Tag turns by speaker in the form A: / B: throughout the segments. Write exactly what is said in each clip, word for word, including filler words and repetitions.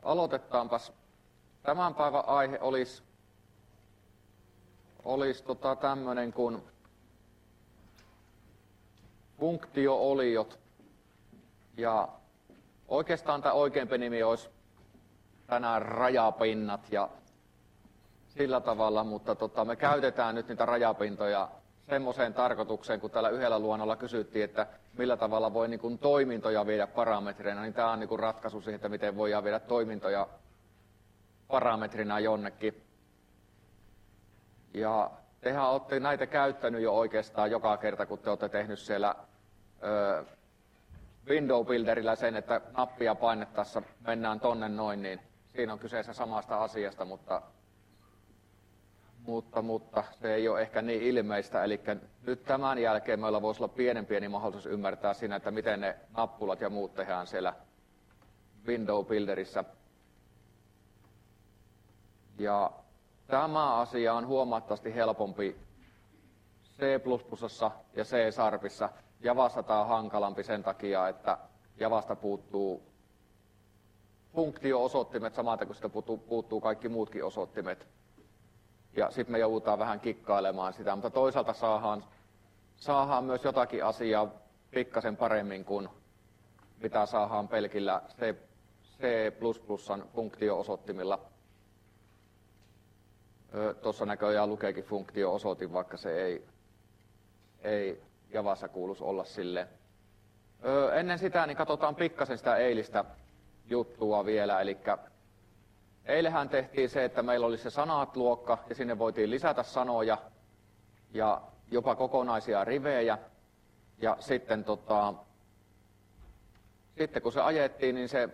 A: aloitetaanpas. Tämän päivän aihe olisi, olisi tota tämmöinen kuin funktio-oliot. Ja oikeastaan tämä oikeampi nimi olisi tänään rajapinnat ja sillä tavalla, mutta tota, me käytetään nyt niitä rajapintoja semmoiseen tarkoitukseen, kun täällä yhdellä luonnolla kysyttiin, että millä tavalla voi niin kuin toimintoja viedä parametreina, niin tämä on niin kuin ratkaisu siihen, että miten voidaan viedä toimintoja parametrina jonnekin. Ja tehän olette näitä käyttänyt jo oikeastaan joka kerta, kun te olette tehnyt siellä ö, Window Builderillä sen, että nappia painettaessa mennään tonne noin, niin siinä on kyseessä samasta asiasta, mutta, mutta, mutta se ei ole ehkä niin ilmeistä. Eli nyt tämän jälkeen meillä voisi olla pienen pieni mahdollisuus ymmärtää siinä, että miten ne nappulat ja muut tehdään siellä Window Builderissä. Ja tämä asia on huomattavasti helpompi C plus plus ja C-Sharpissa. Javassa tämä on hankalampi sen takia, että Javasta puuttuu funktio-osoittimet samaten kuin sitä puuttuu, puuttuu kaikki muutkin osoittimet. Ja sitten me joudutaan vähän kikkailemaan sitä, mutta toisaalta saadaan, saadaan myös jotakin asiaa pikkasen paremmin kuin mitä saadaan pelkillä C, C++n funktio-osoittimilla. Tuossa näköjään lukeekin funktio-osoitin, vaikka se ei, ei Javassa kuuluisi olla silleen. Öö, ennen sitä niin katsotaan pikkasen sitä eilistä juttua vielä. Eli eilähän tehtiin se, että meillä oli se sanat-luokka ja sinne voitiin lisätä sanoja ja jopa kokonaisia rivejä. Ja sitten, tota, sitten kun se ajettiin, niin se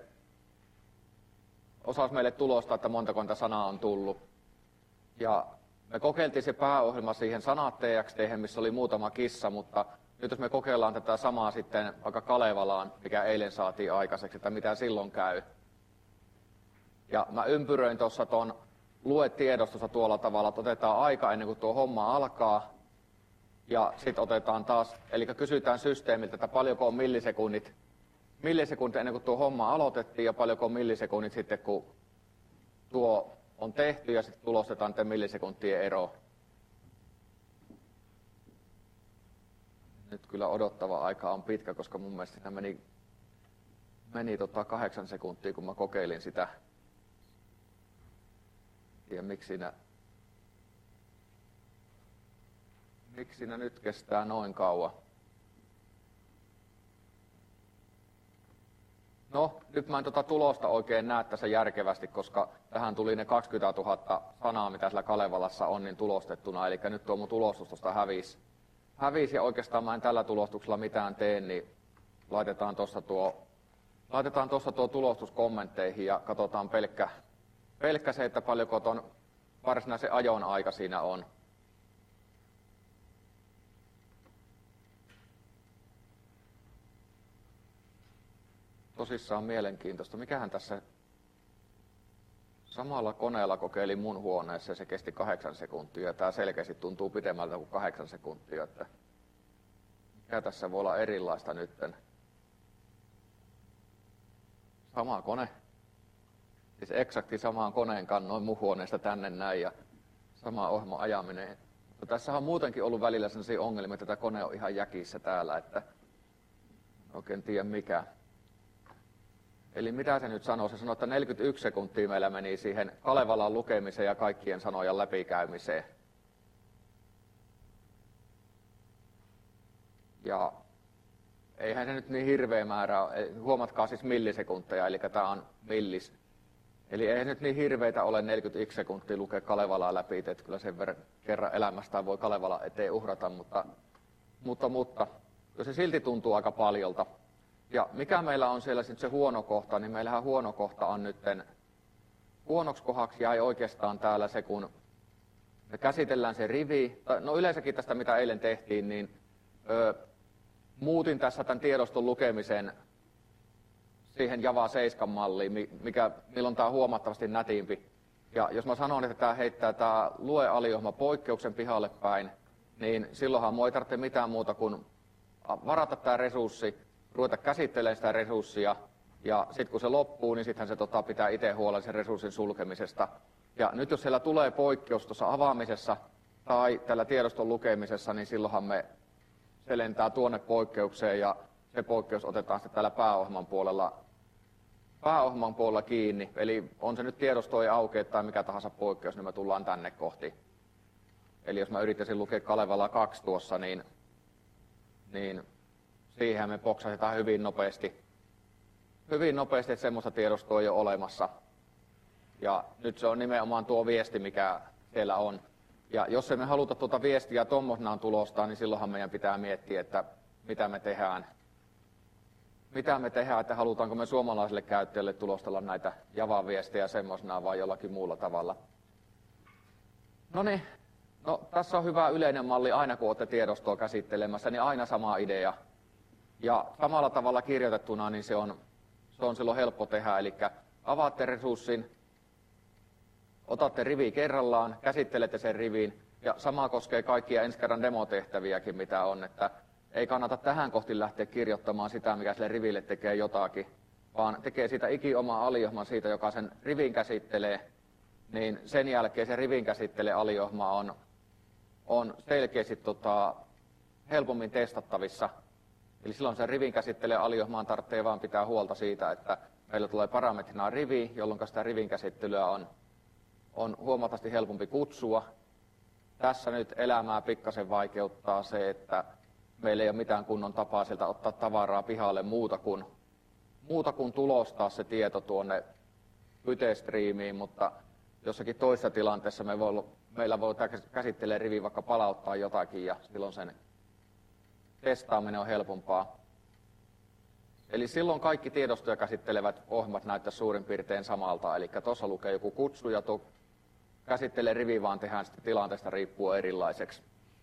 A: osasi meille tulosta, että montako sanaa on tullut. Ja me kokeiltiin se pääohjelma siihen sanat T X T, missä oli muutama kissa, mutta nyt jos me kokeillaan tätä samaa sitten vaikka Kalevalaan, mikä eilen saatiin aikaiseksi, että mitä silloin käy. Ja mä ympyröin tuossa tuon luetiedostossa tuolla tavalla, että otetaan aika ennen kuin tuo homma alkaa. Ja sitten otetaan taas, eli kysytään systeemiltä, että paljonko on millisekunnit, millisekunnit ennen kuin tuo homma aloitettiin ja paljonko on millisekunnit sitten, kun tuo on tehty ja sitten tulostetaan niiden millisekuntien ero. Nyt kyllä odottava aika on pitkä, koska mun mielestä siinä meni, meni tota kahdeksan sekuntia, kun mä kokeilin sitä. Ja miksi siinä, miksi siinä nyt kestää noin kauan? No, nyt mä en tuota tulosta oikein näe tässä järkevästi, koska tähän tuli ne kaksikymmentätuhatta sanaa, mitä sillä Kalevalassa on, niin tulostettuna. Eli nyt tuo mun tulostus tuosta hävisi. Hävisi ja oikeastaan mä en tällä tulostuksella mitään tee, niin laitetaan tuossa tuo, laitetaan tuossa tuo tulostus kommentteihin ja katsotaan pelkkä, pelkkä se, että paljonko tuon varsinaisen ajon aika siinä on. Tosissaan mielenkiintoista. Mikähän tässä samalla koneella kokeilin mun huoneessa ja se kesti kahdeksan sekuntia. Ja tää selkeästi tuntuu pidemmältä kuin kahdeksan sekuntia. Että mikä tässä voi olla erilaista nytten? Sama kone. Siis eksakti samaan koneen kannoin mun huoneesta tänne näin ja sama ohjelma ajaminen. Mutta tässä on muutenkin ollut välillä sellaisia ongelmia, että tämä kone on ihan jäkissä täällä, että oikein tiedä mikä. Eli mitä se nyt sanoo? Se sanoo, että neljäkymmentäyksi sekuntia meillä meni siihen Kalevalan lukemiseen ja kaikkien sanojen läpikäymiseen. Ja eihän se nyt niin hirveä määrä ole. Huomatkaa siis millisekunteja, eli tämä on millis. Eli ei nyt niin hirveitä ole neljäkymmentäyksi sekuntia lukea Kalevalaa läpi, että kyllä sen verran kerran elämästään voi Kalevala eteen uhrata, mutta, mutta, mutta se silti tuntuu aika paljolta. Ja mikä meillä on siellä sitten se huono kohta, niin meillähän huono kohta on nytten, huonoksi kohdaksi jäi oikeastaan täällä se, kun me käsitellään se rivi, no yleensäkin tästä mitä eilen tehtiin, niin ö, muutin tässä tämän tiedoston lukemisen siihen Java seitsemän malliin, mikä, milloin tämä on huomattavasti nätimpi. Ja jos mä sanon, että tämä heittää tämä lue-aliohjelma poikkeuksen pihalle päin, niin silloinhan mua ei tarvitse mitään muuta kuin varata tämä resurssi, ruveta käsittelemään sitä resurssia Ja sitten kun se loppuu, niin sittenhän se tota, pitää itse huolen sen resurssin sulkemisesta. Ja nyt jos siellä tulee poikkeus tuossa avaamisessa tai tällä tiedoston lukemisessa, niin silloinhan me se lentää tuonne poikkeukseen ja se poikkeus otetaan sitten täällä pääohjelman puolella, pääohjelman puolella kiinni. Eli on se nyt tiedosto ei aukeaa tai mikä tahansa poikkeus, niin me tullaan tänne kohti. Eli jos mä yrittäisin lukea Kalevala kaksi tuossa, niin, niin siihen me poksatetaan hyvin nopeasti. Hyvin nopeasti, että semmoista tiedostoa ei ole olemassa. Ja nyt se on nimenomaan tuo viesti, mikä siellä on. Ja jos emme haluta tuota viestiä tuommoisenaan tulostaa, niin silloinhan meidän pitää miettiä, että mitä me tehdään. Mitä me tehdään, että halutaanko me suomalaisille käyttäjille tulostella näitä Java-viestejä semmoisenaan vai jollakin muulla tavalla. No niin, no, tässä on hyvä yleinen malli, aina kun olette tiedostoa käsittelemässä, niin aina sama idea. Ja samalla tavalla kirjoitettuna, niin se on, se on silloin helppo tehdä, eli avaatte resurssin, otatte rivi kerrallaan, käsittelette sen rivin, ja sama koskee kaikkia ensi kerran demotehtäviäkin, mitä on, että ei kannata tähän kohti lähteä kirjoittamaan sitä, mikä sille riville tekee jotakin, vaan tekee siitä iki oma aliohman siitä, joka sen rivin käsittelee, niin sen jälkeen se rivin käsittele aliohma on, on selkeästi tota, helpommin testattavissa. Eli silloin se rivin käsittele aliohmaan tarvitsee vaan pitää huolta siitä, että meillä tulee parametrina rivi, jolloin sitä rivin käsittelyä on, on huomattavasti helpompi kutsua. Tässä nyt elämää pikkasen vaikeuttaa se, että meillä ei ole mitään kunnon tapaa sieltä ottaa tavaraa pihalle muuta kuin, muuta kuin tulostaa se tieto tuonne Pyte-striimiin, mutta jossakin toisessa tilanteessa me voi, meillä voi käsittelee rivi vaikka palauttaa jotakin ja silloin sen testaaminen on helpompaa. Eli silloin kaikki tiedostoja käsittelevät ohjelmat näyttävät suurin piirtein samalta, eli tuossa lukee joku kutsu ja tuo käsittelee rivi, vaan tehdään sitten tilanteesta riippuen erilaiseksi.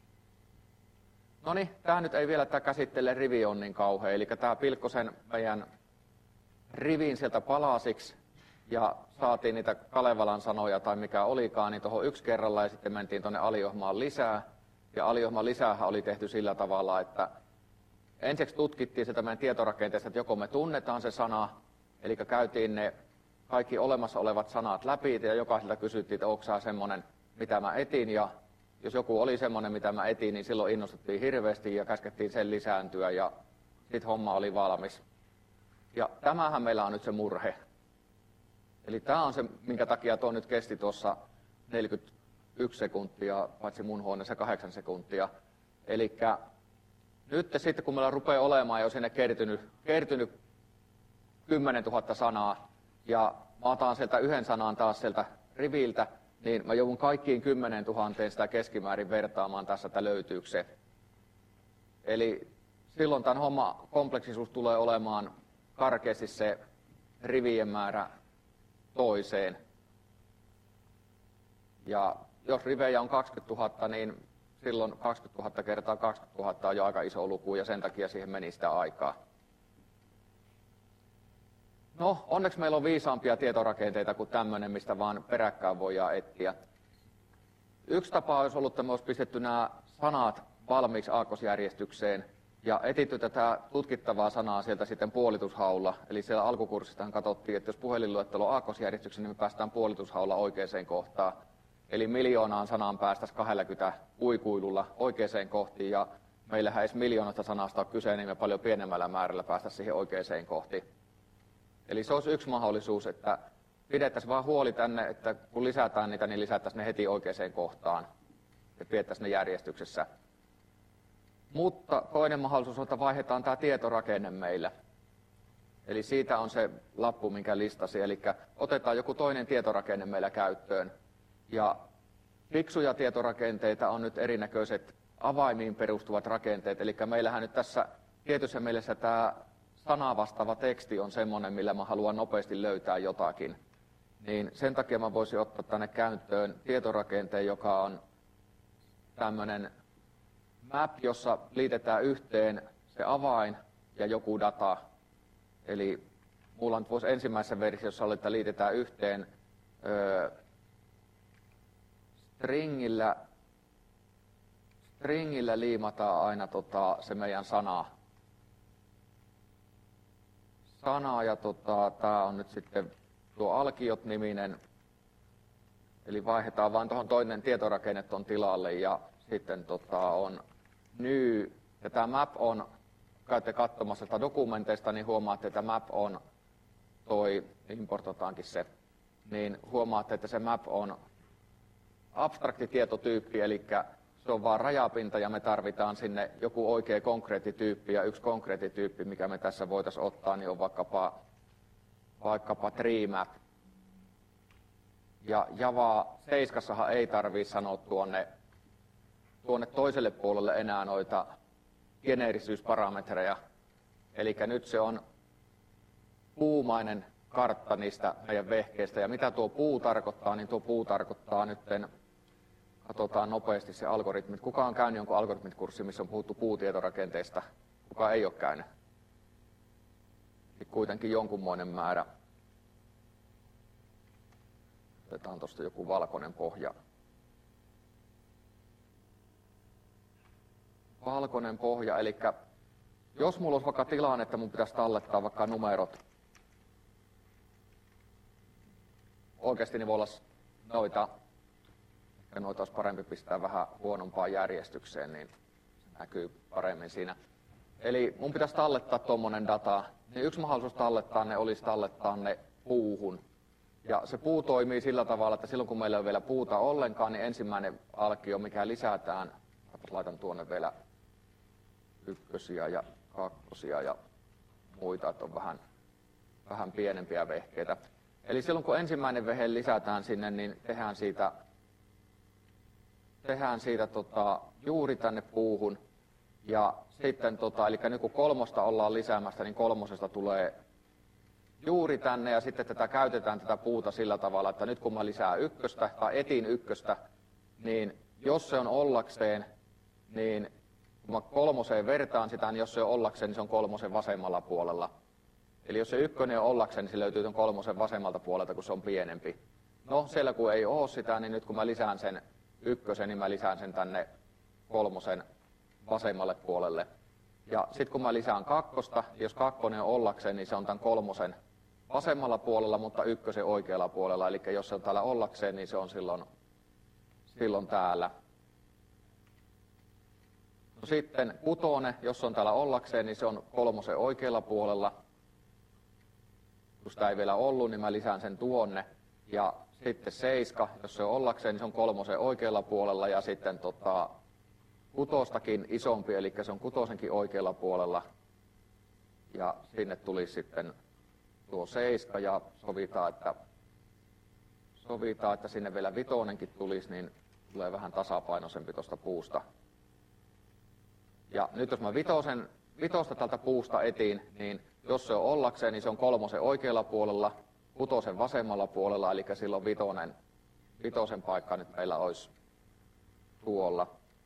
A: No niin, tämä nyt ei vielä tämä käsittele rivi on niin kauhean, eli tämä pilkkoi sen meidän rivin sieltä palasiksi ja saatiin niitä Kalevalan sanoja tai mikä olikaan, niin tuohon yksi kerralla ja sitten mentiin tuonne aliohmaan lisää. Ja aliohjelman lisäähän oli tehty sillä tavalla, että ensiksi tutkittiin sitä meidän tietorakenteesta, että joko me tunnetaan se sana, eli käytiin ne kaikki olemassa olevat sanat läpi, ja jokaiselta kysyttiin, että onko sä semmoinen, mitä mä etin, ja jos joku oli semmoinen, mitä mä etin, niin silloin innostuttiin hirveästi ja käskettiin sen lisääntyä, ja sitten homma oli valmis. Ja tämähän meillä on nyt se murhe. Eli tämä on se, minkä takia tuo nyt kesti tuossa neljäkymmentäyksi sekuntia, paitsi mun huoneessa kahdeksan sekuntia. Eli nyt sitten, kun meillä rupeaa olemaan jo sinne kertynyt, kertynyt kymmenen tuhatta sanaa, ja mä otan sieltä yhden sanan taas sieltä riviltä, niin mä joudun kaikkiin kymmenen tuhanteen sitä keskimäärin vertaamaan tässä, että löytyykö se. Eli silloin tämän homman kompleksisuus tulee olemaan karkeasti se rivien määrä toiseen. Ja jos rivejä on kaksikymmentätuhatta, niin silloin kaksikymmentätuhatta kertaa kaksikymmentätuhatta on jo aika iso luku, ja sen takia siihen meni sitä aikaa. No, onneksi meillä on viisaampia tietorakenteita kuin tämmöinen, mistä vaan peräkkäin voidaan etsiä. Yksi tapa olisi ollut, että me olisi pistetty nämä sanat valmiiksi aakkosjärjestykseen ja etitty tätä tutkittavaa sanaa sieltä sitten puolitushaulla. Eli siellä alkukurssistahan katsottiin, että jos puhelinluettelo on aakkosjärjestyksessä, niin me päästään puolitushaulla oikeaan kohtaan. Eli miljoonaan sanaan päästäisiin kaksikymmentä uikuilulla oikeaan kohtiin, ja meillähän edes miljoonasta sanasta on kyse, niin me paljon pienemmällä määrällä päästä siihen oikeaan kohtiin. Eli se olisi yksi mahdollisuus, että pidettäisiin vaan huoli tänne, että kun lisätään niitä, niin lisättäisiin ne heti oikeaan kohtaan ja pidettäisiin ne järjestyksessä. Mutta toinen mahdollisuus on, että vaihdetaan tämä tietorakenne meillä. Eli siitä on se lappu, minkä listasi. Eli otetaan joku toinen tietorakenne meillä käyttöön. Ja fiksuja tietorakenteita on nyt erinäköiset avaimiin perustuvat rakenteet. Eli meillähän nyt tässä tietyssä mielessä tämä sana vastaava teksti on semmoinen, millä mä haluan nopeasti löytää jotakin. Niin sen takia mä voisin ottaa tänne käyttöön tietorakenteen, joka on tämmöinen map, jossa liitetään yhteen se avain ja joku data. Eli mulla nyt voisi ensimmäisessä versiossa olla, että liitetään yhteen ö, stringillä, stringillä liimataan aina tota, se meidän sana. sana ja tota, tämä on nyt sitten tuo Alkiot-niminen. Eli vaihdetaan vaan tuohon toinen tietorakenne ton tilalle ja sitten tota, on new. Ja tämä map on, käytte katsomassa sitä dokumenteista, niin huomaatte, että map on toi, importotaankin se, niin huomaatte, että se map on abstraktitietotyyppi, eli se on vaan rajapinta ja me tarvitaan sinne joku oikea konkreettityyppi ja yksi konkreettityyppi, mikä me tässä voitaisiin ottaa, niin on vaikkapa, vaikkapa treemap. Ja Java seitsemän ei tarvitse sanoa tuonne, tuonne toiselle puolelle enää noita geneerisyysparametreja. Eli nyt se on puumainen kartta niistä meidän vehkeistä. Ja mitä tuo puu tarkoittaa, niin tuo puu tarkoittaa nyt, katsotaan nopeasti se algoritmit. Kuka on käynyt jonkun algoritmit-kurssi, missä on puhuttu puutietorakenteista? Kuka ei ole käynyt? Kuitenkin jonkunmoinen määrä. Otetaan tuosta joku valkoinen pohja. Valkoinen pohja, eli jos mulla olisi vaikka tilanne, että mun pitäisi tallettaa vaikka numerot, oikeasti niin voi olla noita, ja noita olisi parempi pistää vähän huonompaan järjestykseen, niin se näkyy paremmin siinä. Eli mun pitäisi tallettaa tuommoinen data, niin yksi mahdollisuus tallettaa ne olisi tallettaa ne puuhun. Ja se puu toimii sillä tavalla, että silloin kun meillä ei ole vielä puuta ollenkaan, niin ensimmäinen alkio, mikä lisätään, laitan tuonne vielä ykkösiä ja kakkosia ja muita, että on vähän, vähän pienempiä vehkeitä. Eli silloin kun ensimmäinen vehe lisätään sinne, niin tehdään siitä, tehdään siitä tota, juuri tänne puuhun. Ja sitten, tota, eli nyt kun kolmosta ollaan lisäämässä, niin kolmosesta tulee juuri tänne ja sitten tätä käytetään tätä puuta sillä tavalla, että nyt kun mä lisään ykköstä tai etin ykköstä, niin jos se on ollakseen, niin kun mä kolmoseen vertaan sitä, niin jos se on ollakseen, niin se on kolmosen vasemmalla puolella. Eli jos se ykkönen on ollakseen, niin se löytyy tuon kolmosen vasemmalta puolelta, kun se on pienempi. No siellä kun ei ole sitä, niin nyt kun mä lisään sen ykkösen, niin mä lisään sen tänne kolmosen vasemmalle puolelle. Ja sitten kun mä lisään kakkosta, jos kakkonen on ollakseen, niin se on tämän kolmosen vasemmalla puolella, mutta ykkösen oikealla puolella. Eli jos se on täällä ollakseen, niin se on silloin, silloin täällä. No sitten kutonen, jos se on täällä ollakseen, niin se on kolmosen oikealla puolella. Kun sitä ei vielä ollut, niin mä lisään sen tuonne. Ja sitten seiska, jos se on ollakseen, niin se on kolmosen oikealla puolella. Ja sitten tota, kutostakin isompi, eli se on kutosenkin oikealla puolella. Ja sinne tulisi sitten tuo seiska ja sovitaan, että, sovitaan, että sinne vielä vitonenkin tulisi, niin tulee vähän tasapainoisempi tuosta puusta. Ja nyt jos mä vitosen, vitosta tältä puusta etiin, niin jos se on ollakseen, niin se on kolmosen oikealla puolella, kutosen vasemmalla puolella, eli silloin vitonen, vitosen paikka nyt meillä olisi tuolla.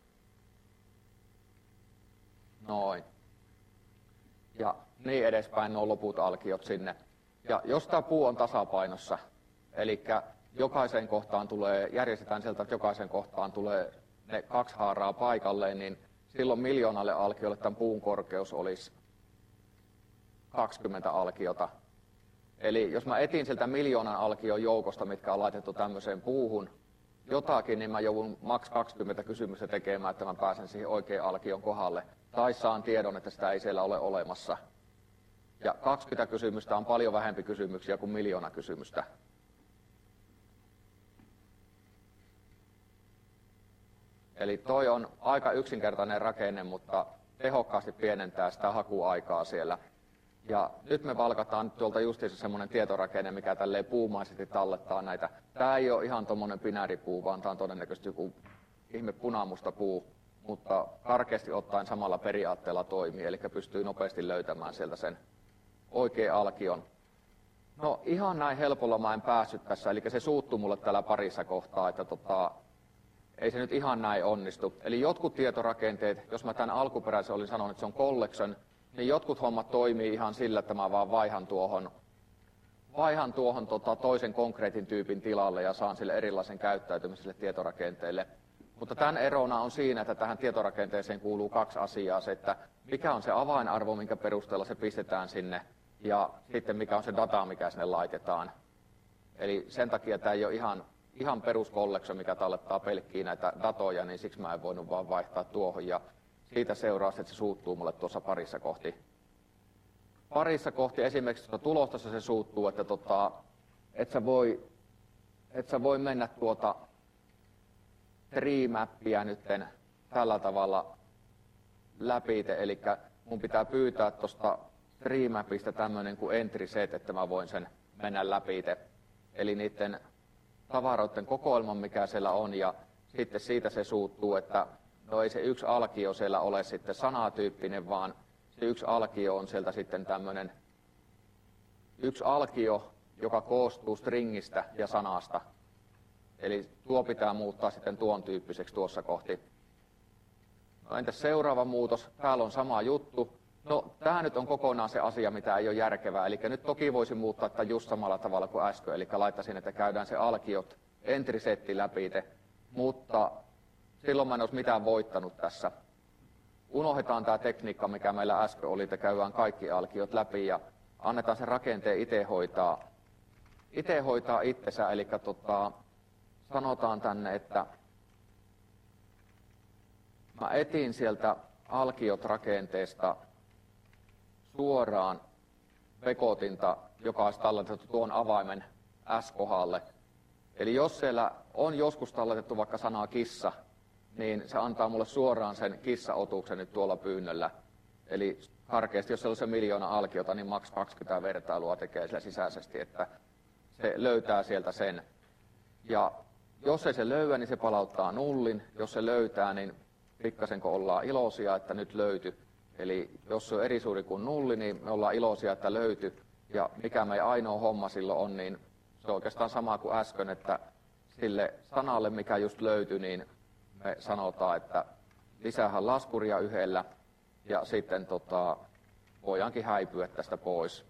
A: Noin. Ja niin edespäin nuo loput alkiot sinne. Ja jos tämä puu on tasapainossa, eli jokaiseen kohtaan tulee, järjestetään sieltä, että jokaiseen kohtaan tulee ne kaksi haaraa paikalleen, niin silloin miljoonalle alkiolle tämän puun korkeus olisi kaksikymmentä alkiota. Eli jos mä etin sieltä miljoonan alkion joukosta, mitkä on laitettu tämmöiseen puuhun jotakin, niin mä joudun maks kaksikymmentä kysymystä tekemään, että mä pääsen siihen oikean alkion kohdalle. Tai saan tiedon, että sitä ei siellä ole olemassa. Ja kaksikymmentä kysymystä on paljon vähempi kysymyksiä kuin miljoona kysymystä. Eli toi on aika yksinkertainen rakenne, mutta tehokkaasti pienentää sitä hakuaikaa siellä. Ja nyt me valkataan tuolta justiinsa semmoinen tietorakenne, mikä tälleen puumaisesti tallettaa näitä. Tämä ei ole ihan tommonen binääripuu, vaan tämä on todennäköisesti joku ihme punamusta puu, mutta karkeasti ottaen samalla periaatteella toimii, eli pystyy nopeasti löytämään sieltä sen oikean alkion. No ihan näin helpolla mä en päässyt tässä, eli se suuttui mulle täällä parissa kohtaa, että tota, ei se nyt ihan näin onnistu. Eli jotkut tietorakenteet, jos mä tämän alkuperäisen olin sanonut, että se on collection, niin jotkut hommat toimii ihan sillä, että mä vaan vaihan tuohon, vaihan tuohon tota, toisen konkreetin tyypin tilalle ja saan sille erilaisen käyttäytymiselle tietorakenteelle. Mutta tämän erona on siinä, että tähän tietorakenteeseen kuuluu kaksi asiaa. Se, että mikä on se avainarvo, minkä perusteella se pistetään sinne, ja sitten mikä on se data, mikä sinne laitetaan. Eli sen takia tämä ei ole ihan, ihan peruskolleksio, mikä tallettaa pelkkiä näitä datoja, niin siksi mä en voinut vaan vaihtaa tuohon. Ja siitä seuraa, että se suuttuu mulle tuossa parissa kohti. Parissa kohti esimerkiksi tuota tulostossa se suuttuu, että tota, et sä voi, et sä voi mennä tuota tree-mappia nytten tällä tavalla läpi, eli mun pitää pyytää tuosta tree-mapista tämmöinen kuin entry set, että mä voin sen mennä läpi. Eli niiden tavaroiden kokoelman, mikä siellä on, ja sitten siitä se suuttuu, että no ei se yksi alkio siellä ole sitten sanatyyppinen, vaan se yksi alkio on sieltä sitten tämmöinen yksi alkio, joka koostuu stringistä ja sanasta. Eli tuo pitää muuttaa sitten tuon tyyppiseksi tuossa kohti. No entäs seuraava muutos? Täällä on sama juttu. No tämä nyt on kokonaan se asia, mitä ei ole järkevää. Eli nyt toki voisin muuttaa tämän just samalla tavalla kuin äsken. Eli laittaisin, että käydään se alkiot entry-setti läpi. Mutta silloin mä en olisi mitään voittanut tässä. Unohdetaan tämä tekniikka, mikä meillä äsken oli, että käydään kaikki alkiot läpi ja annetaan sen rakenteen itse hoitaa, itse hoitaa itsensä. Eli tota, sanotaan tänne, että mä etin sieltä alkiot-rakenteesta suoraan vekotinta, joka olisi talletettu tuon avaimen S-kohdalle. Eli jos siellä on joskus talletettu vaikka sanaa kissa, niin se antaa mulle suoraan sen kissaotuksen nyt tuolla pyynnöllä. Eli karkeasti, jos siellä on se miljoona alkiota, niin maks kaksikymmentä vertailua tekee siellä sisäisesti, että se löytää sieltä sen. Ja jos ei se löyä, niin se palauttaa nullin. Jos se löytää, niin pikkasenko ollaan iloisia, että nyt löyty. Eli jos se on eri suuri kuin nulli, niin me ollaan iloisia, että löyty. Ja mikä meidän ainoa homma silloin on, niin se on oikeastaan sama kuin äsken, että sille sanalle, mikä just löytyi, niin me sanotaan, että lisäähän laskuria yhdellä ja sitten tota, voidaankin häipyä tästä pois.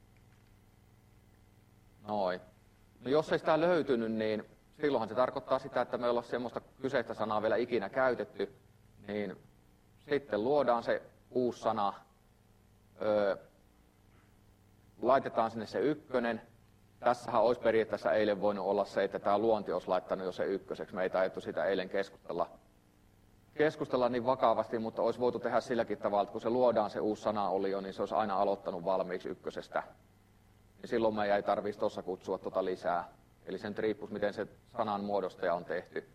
A: Noin. No jos ei sitä löytynyt, niin silloinhan se tarkoittaa sitä, että me ei olla semmoista kyseistä sanaa vielä ikinä käytetty, niin sitten luodaan se uusi sana, öö, laitetaan sinne se ykkönen. Tässähän olisi periaatteessa eilen voinut olla se, että tämä luonti olisi laittanut jo se ykköseksi. Me ei taidettu sitä eilen keskustella, keskustella niin vakavasti, mutta olisi voitu tehdä silläkin tavalla, että kun se luodaan se uusi sana oli jo, niin se olisi aina aloittanut valmiiksi ykkösestä. Ja silloin me ei tarvitsisi tuossa kutsua tuota lisää. Eli sen riippuisi, miten se sanan muodostaja on tehty.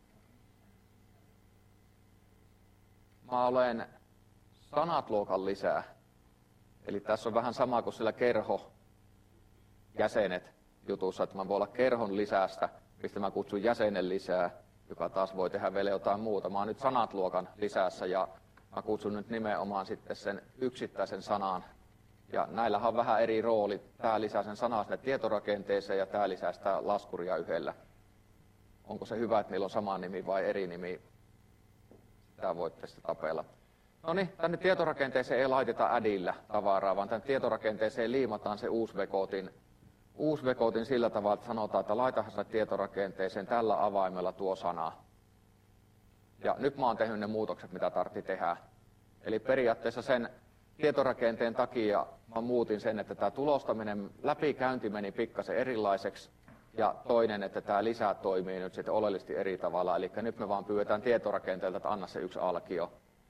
A: Mä olen sanat-luokan lisää. Eli tässä on vähän sama kuin sillä kerho jäsenet jutussa, että mä voin olla kerhon lisästä, mistä mä kutsun jäsenen lisää, joka taas voi tehdä vielä jotain muuta. Mä oon nyt sanat-luokan lisässä ja mä kutsun nyt nimenomaan sitten sen yksittäisen sanan. Ja näillähän on vähän eri rooli. Tää lisää sen sanaa sinne tietorakenteeseen ja tää lisää sitä laskuria yhdellä. Onko se hyvä, että niillä on sama nimi vai eri nimi? Tää voitte sitten tapella. No niin, tänne tietorakenteeseen ei laiteta addillä tavaraa, vaan tänne tietorakenteeseen liimataan se uusvekotin, uusvekotin sillä tavalla, että sanotaan, että laitahan se tietorakenteeseen tällä avaimella tuo sana. Ja nyt mä oon tehnyt ne muutokset, mitä tarvitsi tehdä. Eli periaatteessa sen tietorakenteen takia mä muutin sen, että tämä tulostaminen, läpikäynti meni pikkasen erilaiseksi. Ja toinen, että tämä lisää toimii nyt sitten oleellisesti eri tavalla. Eli nyt me vaan pyydetään tietorakenteelta, että anna se yksi alkio.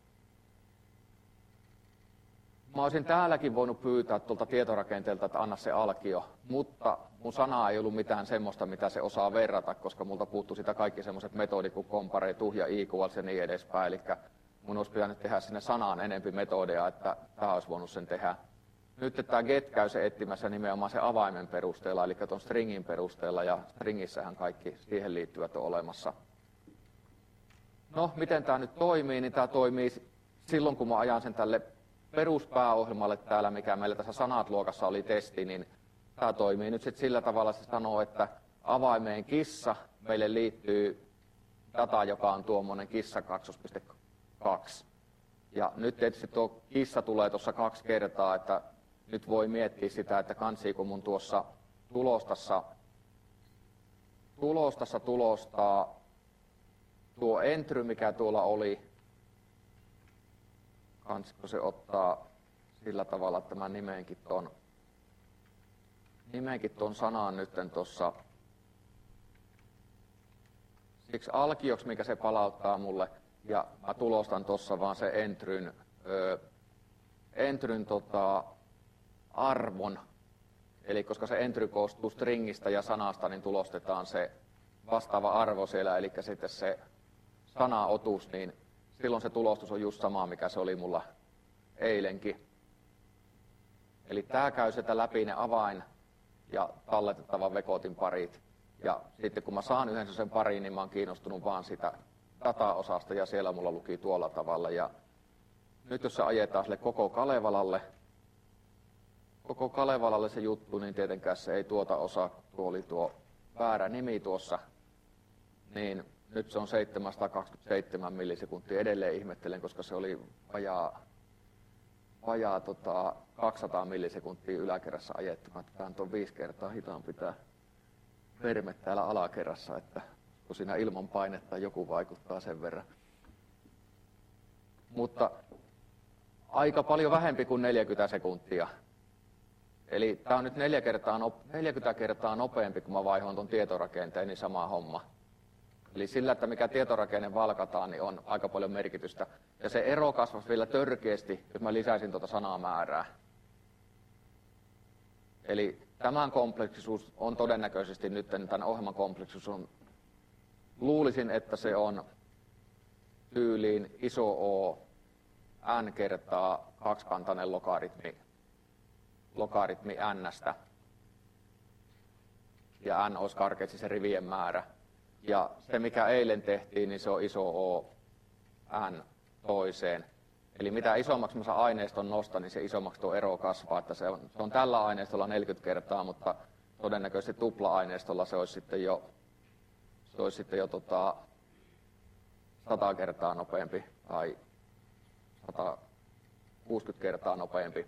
A: Mä olisin täälläkin voinut pyytää tuolta tietorakenteelta, että anna se alkio, mutta mun sana ei ollut mitään semmoista, mitä se osaa verrata, koska multa puuttuu sitä kaikki semmoiset metodit kuin compare, tuhja, equals ja niin edespäin. Eli mun olisi pitänyt tehdä sinne sanaan enempi metodeja, että tämä olisi voinut sen tehdä. Nyt tämä get käy se etsimässä nimenomaan se avaimen perusteella, eli tuon stringin perusteella, ja stringissähän kaikki siihen liittyvät on olemassa. No, miten tämä nyt toimii, niin tämä toimii silloin, kun mä ajan sen tälle peruspääohjelmalle täällä, mikä meillä tässä sanat-luokassa oli testi, niin tämä toimii nyt sitten sillä tavalla, se sanoo, että avaimeen kissa meille liittyy data, joka on tuommoinen kissa kaksi piste kaksi. Ja nyt tietysti tuo kissa tulee tuossa kaksi kertaa, että nyt voi miettiä sitä, että kansiiko mun tuossa tulostassa, tulostassa tulostaa tuo entry, mikä tuolla oli, kansiko se ottaa sillä tavalla, että mä nimeenkin ton nimenkin tuon sanan nytten tuossa siksi alkioksi, mikä se palauttaa mulle, ja mä tulostan tuossa vaan se entryn, ö, entryn tota, arvon. Eli koska se entry koostuu stringistä ja sanasta, niin tulostetaan se vastaava arvo siellä, eli sitten se sanaotus, niin silloin se tulostus on just sama, mikä se oli mulla eilenkin. Eli tää käy sitä läpi ne avain- ja talletettavan vekotin parit. Ja sitten kun mä saan yhden sen pariin, niin mä oon kiinnostunut vaan sitä dataosasta, ja siellä mulla luki tuolla tavalla. Ja nyt jos se ajetaan sille koko Kalevalalle, koko Kalevalalle se juttu, niin tietenkään se ei tuota osaa, tuo oli tuo väärä nimi tuossa, niin nyt se on seitsemänsataakaksikymmentäseitsemän millisekuntia. Edelleen ihmettelen, koska se oli vajaa, vajaa tota, kaksisataa millisekuntia yläkerrassa ajettuna. Tämä on viisi kertaa hitaampi tämä verme täällä alakerrassa, että kun siinä ilman painetta joku vaikuttaa sen verran. Mutta aika paljon vähempi kuin neljäkymmentä sekuntia. Eli tämä on nyt neljä kertaa, neljäkymmentä kertaa nopeampi, kun mä vaihoin tuon tietorakenteen, niin sama homma. Eli sillä, että mikä tietorakenne valkataan, niin on aika paljon merkitystä. Ja se ero kasvaisi vielä törkeästi, jos mä lisäisin tuota sanamäärää. Eli tämän kompleksisuus on todennäköisesti nyt, tämän ohjelman kompleksisuus on, luulisin, että se on tyyliin iso O n kertaa kaksikantainen logaritmi, logaritmi n-stä. Ja n olisi karkeasti se rivien määrä. Ja se, mikä eilen tehtiin, niin se on iso O n toiseen. Eli mitä isommaksi mä saan aineiston nostaa, niin se isommaksi tuo ero kasvaa. Että se, on, se on tällä aineistolla neljäkymmentä kertaa, mutta todennäköisesti tupla-aineistolla se olisi sitten jo, se olisi sitten jo tota, sata kertaa nopeampi tai sata kuusikymmentä kertaa nopeampi.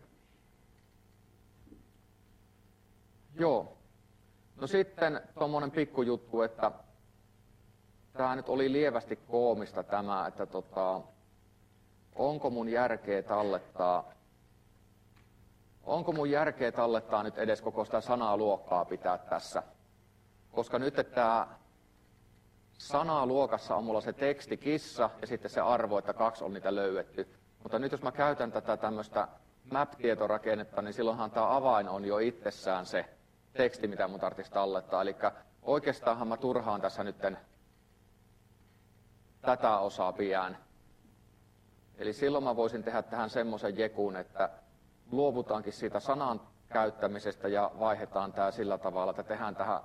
A: Joo. No sitten tuommoinen pikkujuttu, että tämä nyt oli lievästi koomista tämä, että tota, onko mun järkeä tallettaa, onko mun järkeä tallettaa nyt edes koko sitä sanaluokkaa pitää tässä. Koska nyt tämä sanaluokassa on mulla se teksti kissa ja sitten se arvo, että kaksi on niitä löydetty. Mutta nyt jos mä käytän tätä tämmöistä map-tietorakennetta, niin silloinhan tämä avain on jo itsessään se teksti, mitä mun tarvitsisi tallettaa. Eli oikeastaanhan mä turhaan tässä nytten tätä osaa pian. Eli silloin mä voisin tehdä tähän semmoisen jekun, että luovutaankin siitä sanan käyttämisestä ja vaihdetaan tämä sillä tavalla, että tehdään tähän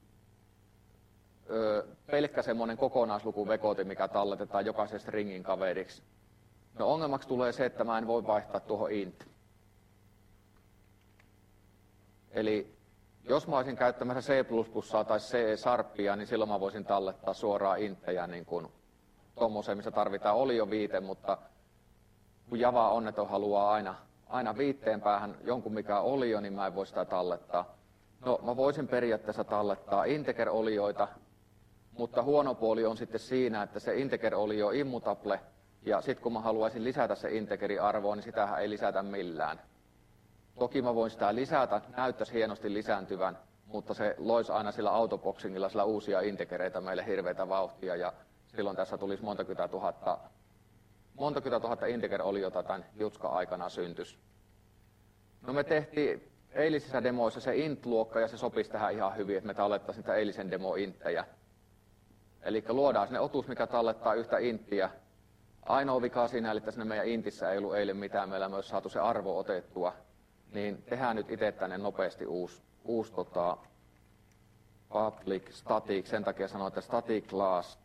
A: ö, pelkkä semmoinen kokonaislukuvekote, mikä talletetaan jokaisen stringin kaveriksi. No ongelmaksi tulee se, että mä en voi vaihtaa tuohon int. Eli jos mä olisin käyttämässä C plus plus tai C-sharpia, niin silloin mä voisin tallettaa suoraan inttejä niin kuin tuommoiseen, missä tarvitaan oli jo viite, mutta kun Java onneton haluaa aina, aina viitteen päähän jonkun mikä oli jo, niin mä en voi sitä tallettaa. No mä voisin periaatteessa tallettaa integer-olioita, mutta huono puoli on sitten siinä, että se integer-oli on immutable, ja sitten kun mä haluaisin lisätä se integeri-arvoon, niin sitähän ei lisätä millään. Toki mä voin sitä lisätä, näyttäisi hienosti lisääntyvän, mutta se loisi aina sillä autoboxingilla sillä uusia integereitä meille hirveätä vauhtia, ja silloin tässä tulisi montakymmentä tuhatta, montakymmentä tuhatta integer-oliota tämän jutska-aikana syntys. No me tehtiin eilisissä demoissa se int-luokka, ja se sopisi tähän ihan hyvin, että me tallettaisiin niitä eilisen demo-inttejä. Eli luodaan sinne otus, mikä tallettaa yhtä inttiä. Ainoa vika siinä, että siinä meidän intissä ei ollut eilen mitään, meillä myös saatu se arvo otettua. Niin tehdään nyt itse tänne nopeasti uusi, uusi tota, public static, sen takia sanoin, että static class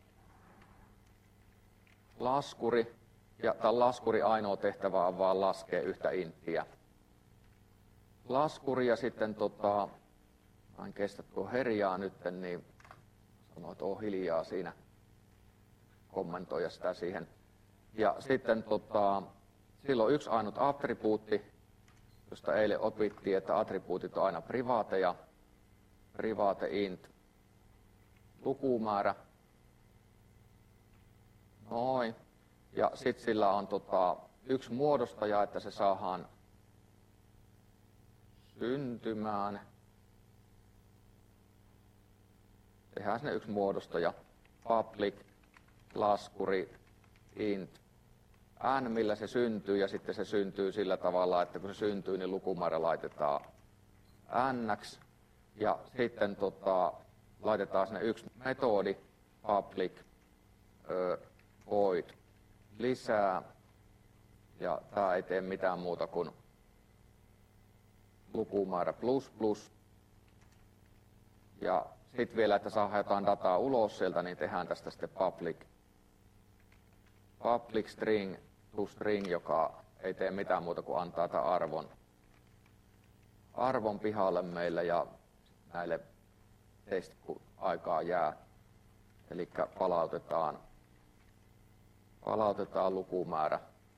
A: laskuri, ja tämän laskuri ainoa tehtävä on vaan laskea yhtä inttiä. Laskuri ja sitten, tota, mä en kestä tuo herjaa nyt, niin sanoin, että oo hiljaa siinä, kommentoida sitä siihen. Ja sitten tota, silloin yksi ainut attribuutti, josta eilen opittiin, että attribuutit on aina privaateja, private int, lukumäärä, noin, ja sitten sillä on tota, yksi muodostaja, että se saadaan syntymään, tehdään sinne yksi muodosto ja public, laskuri, int, n, millä se syntyy, ja sitten se syntyy sillä tavalla, että kun se syntyy, niin lukumäärä laitetaan nx, ja sitten tota, laitetaan sinne yksi metodi, public, ö, void, lisää, ja tämä ei tee mitään muuta kuin lukumäärä plus plus, ja sitten vielä, että saadaan jotain dataa ulos sieltä, niin tehdään tästä sitten public, public string to string, joka ei tee mitään muuta kuin antaa tämän arvon, arvon pihalle meille ja näille teistä, kun aikaa jää. Eli palautetaan, palautetaan lukumäärä.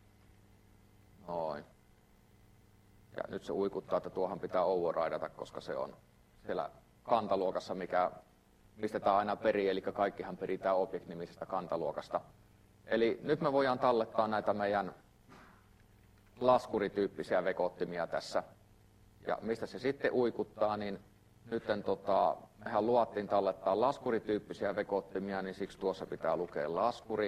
A: Noin. Ja nyt se uikuttaa, että tuohan pitää overridata, koska se on siellä kantaluokassa, mikä pistetään aina periin, eli kaikkihan peritään object-nimisestä kantaluokasta. Eli nyt me voidaan tallettaa näitä meidän laskurityyppisiä vekottimia tässä. Ja mistä se sitten uikuttaa, niin nyt tota, mehän luottiin tallettaa laskurityyppisiä vekottimia, niin siksi tuossa pitää lukea laskuri.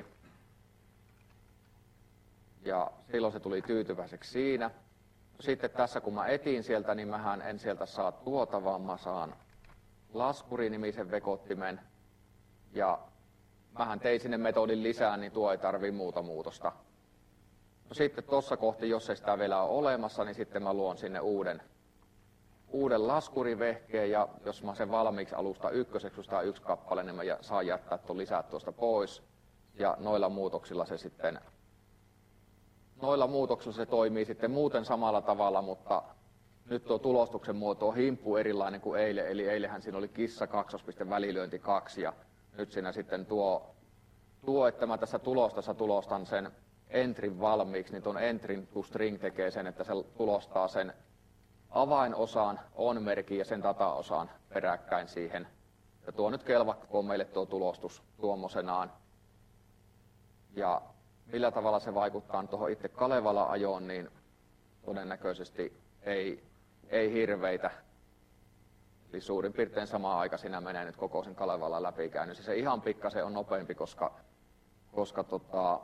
A: Ja silloin se tuli tyytyväiseksi siinä. Sitten tässä kun mä etin sieltä, niin mähän en sieltä saa tuota, vaan mä saan laskuri-nimisen vekottimen. Ja mähän tein sinne metodin lisää, niin tuo ei tarvii muuta muutosta. No sitten tuossa kohti, jos ei sitä vielä ole olemassa, niin sitten mä luon sinne uuden, uuden laskurivehkeen. Ja jos mä sen valmiiksi alusta ykköseksi, jos tää on yksi kappale, niin mä saan jättää tuon lisää tuosta pois. Ja noilla muutoksilla se sitten Noilla muutoksilla se toimii sitten muuten samalla tavalla, mutta nyt tuo tulostuksen muoto on himppu erilainen kuin eilen. Eli eilenhän siinä oli kissa kaksospiste välilöinti kaksi ja nyt siinä sitten tuo, tuo että mä tässä tulostossa tulostan sen entrin valmiiksi, niin tuon entrin to string tekee sen, että se tulostaa sen avainosan, on-merkin ja sen dataosan peräkkäin siihen. Ja tuo nyt kelvakkoon meille tuo tulostus tuommoisenaan. Ja millä tavalla se vaikuttaa tuohon itse Kalevala-ajoon, niin todennäköisesti ei, ei hirveitä. Eli suurin piirtein samaan aikaan siinä menee nyt koko sen Kalevalan läpikäynnissä. Se ihan pikkasen on nopeampi, koska, koska tota,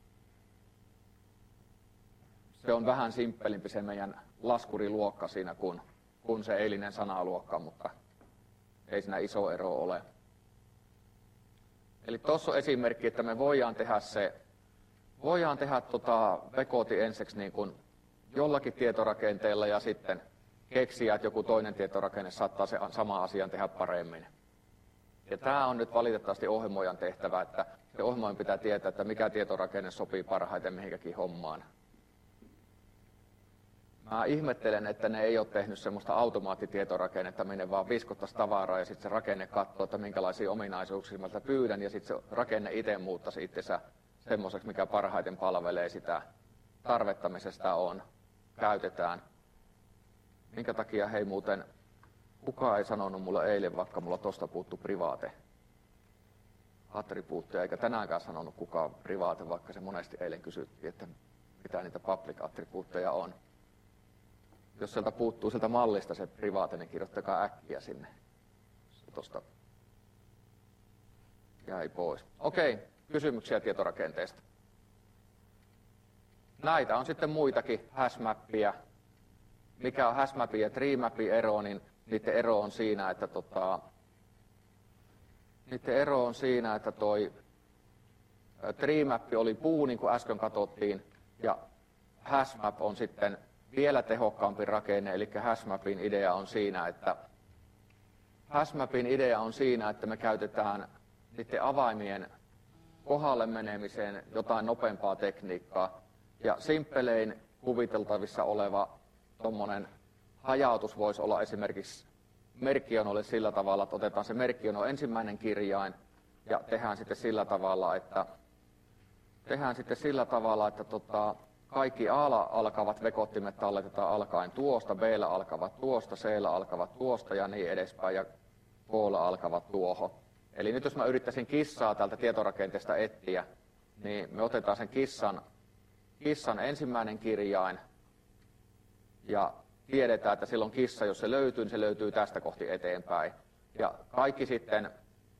A: se on vähän simppelimpi se meidän laskuriluokka siinä kuin, kuin se eilinen sanaluokka, mutta ei siinä iso ero ole. Eli tuossa on esimerkki, että me voidaan tehdä se Voidaan tehdä tota vekoti ensiksi niin kuin jollakin tietorakenteella ja sitten keksiä, että joku toinen tietorakenne saattaa se sama asian tehdä paremmin. Ja tämä on nyt valitettavasti ohjelmoijan tehtävä, että se ohjelmoijan pitää tietää, että mikä tietorakenne sopii parhaiten mihinkäkin hommaan. Mä ihmettelen, että ne ei ole tehnyt semmoista automaattitietorakennetta, minne vaan viskottaisiin tavaraa ja sitten se rakenne katsoo, että minkälaisia ominaisuuksia mä pyydän ja sitten se rakenne itse muuttaisi itsensä semmoiseksi, mikä parhaiten palvelee sitä tarvetta, missä sitä on, käytetään. Minkä takia hei muuten, kukaan ei sanonut mulle eilen, vaikka mulla tosta puuttu privaate attribuutteja, eikä tänäänkään sanonut kukaan privaate, vaikka se monesti eilen kysyttiin, että mitä niitä public attribuutteja on. Jos sieltä puuttuu sieltä mallista se privaate, niin kirjoittakaa äkkiä sinne. Se tosta jäi pois. Okei. Kysymyksiä tietorakenteesta. Näitä on sitten muitakin hashmappia. Mikä on hashmappin ja treemappin ero, niin niiden ero on siinä, että tota, niiden ero on siinä, että toi treemappi oli puu, niin kuin äsken katsottiin, ja hashmap on sitten vielä tehokkaampi rakenne, eli hashmapin idea on siinä, että hashmapin idea on siinä, että me käytetään niiden avaimien kohdalle menemiseen jotain nopeampaa tekniikkaa. Ja simppelein kuviteltavissa oleva tommonen hajautus voisi olla esimerkiksi merkkionolle sillä tavalla, että otetaan se merkkiono ensimmäinen kirjain ja tehdään sitten sillä tavalla, että, tehdään sitten sillä tavalla, että tota, kaikki A alkavat vekottimet talletetaan alkaen tuosta, B alkavat tuosta, C alkavat tuosta ja niin edespäin ja K alkavat tuohon. Eli nyt jos mä yrittäisin kissaa täältä tietorakenteesta etsiä, niin me otetaan sen kissan, kissan ensimmäinen kirjain ja tiedetään, että silloin kissa, jos se löytyy, niin se löytyy tästä kohti eteenpäin. Ja kaikki sitten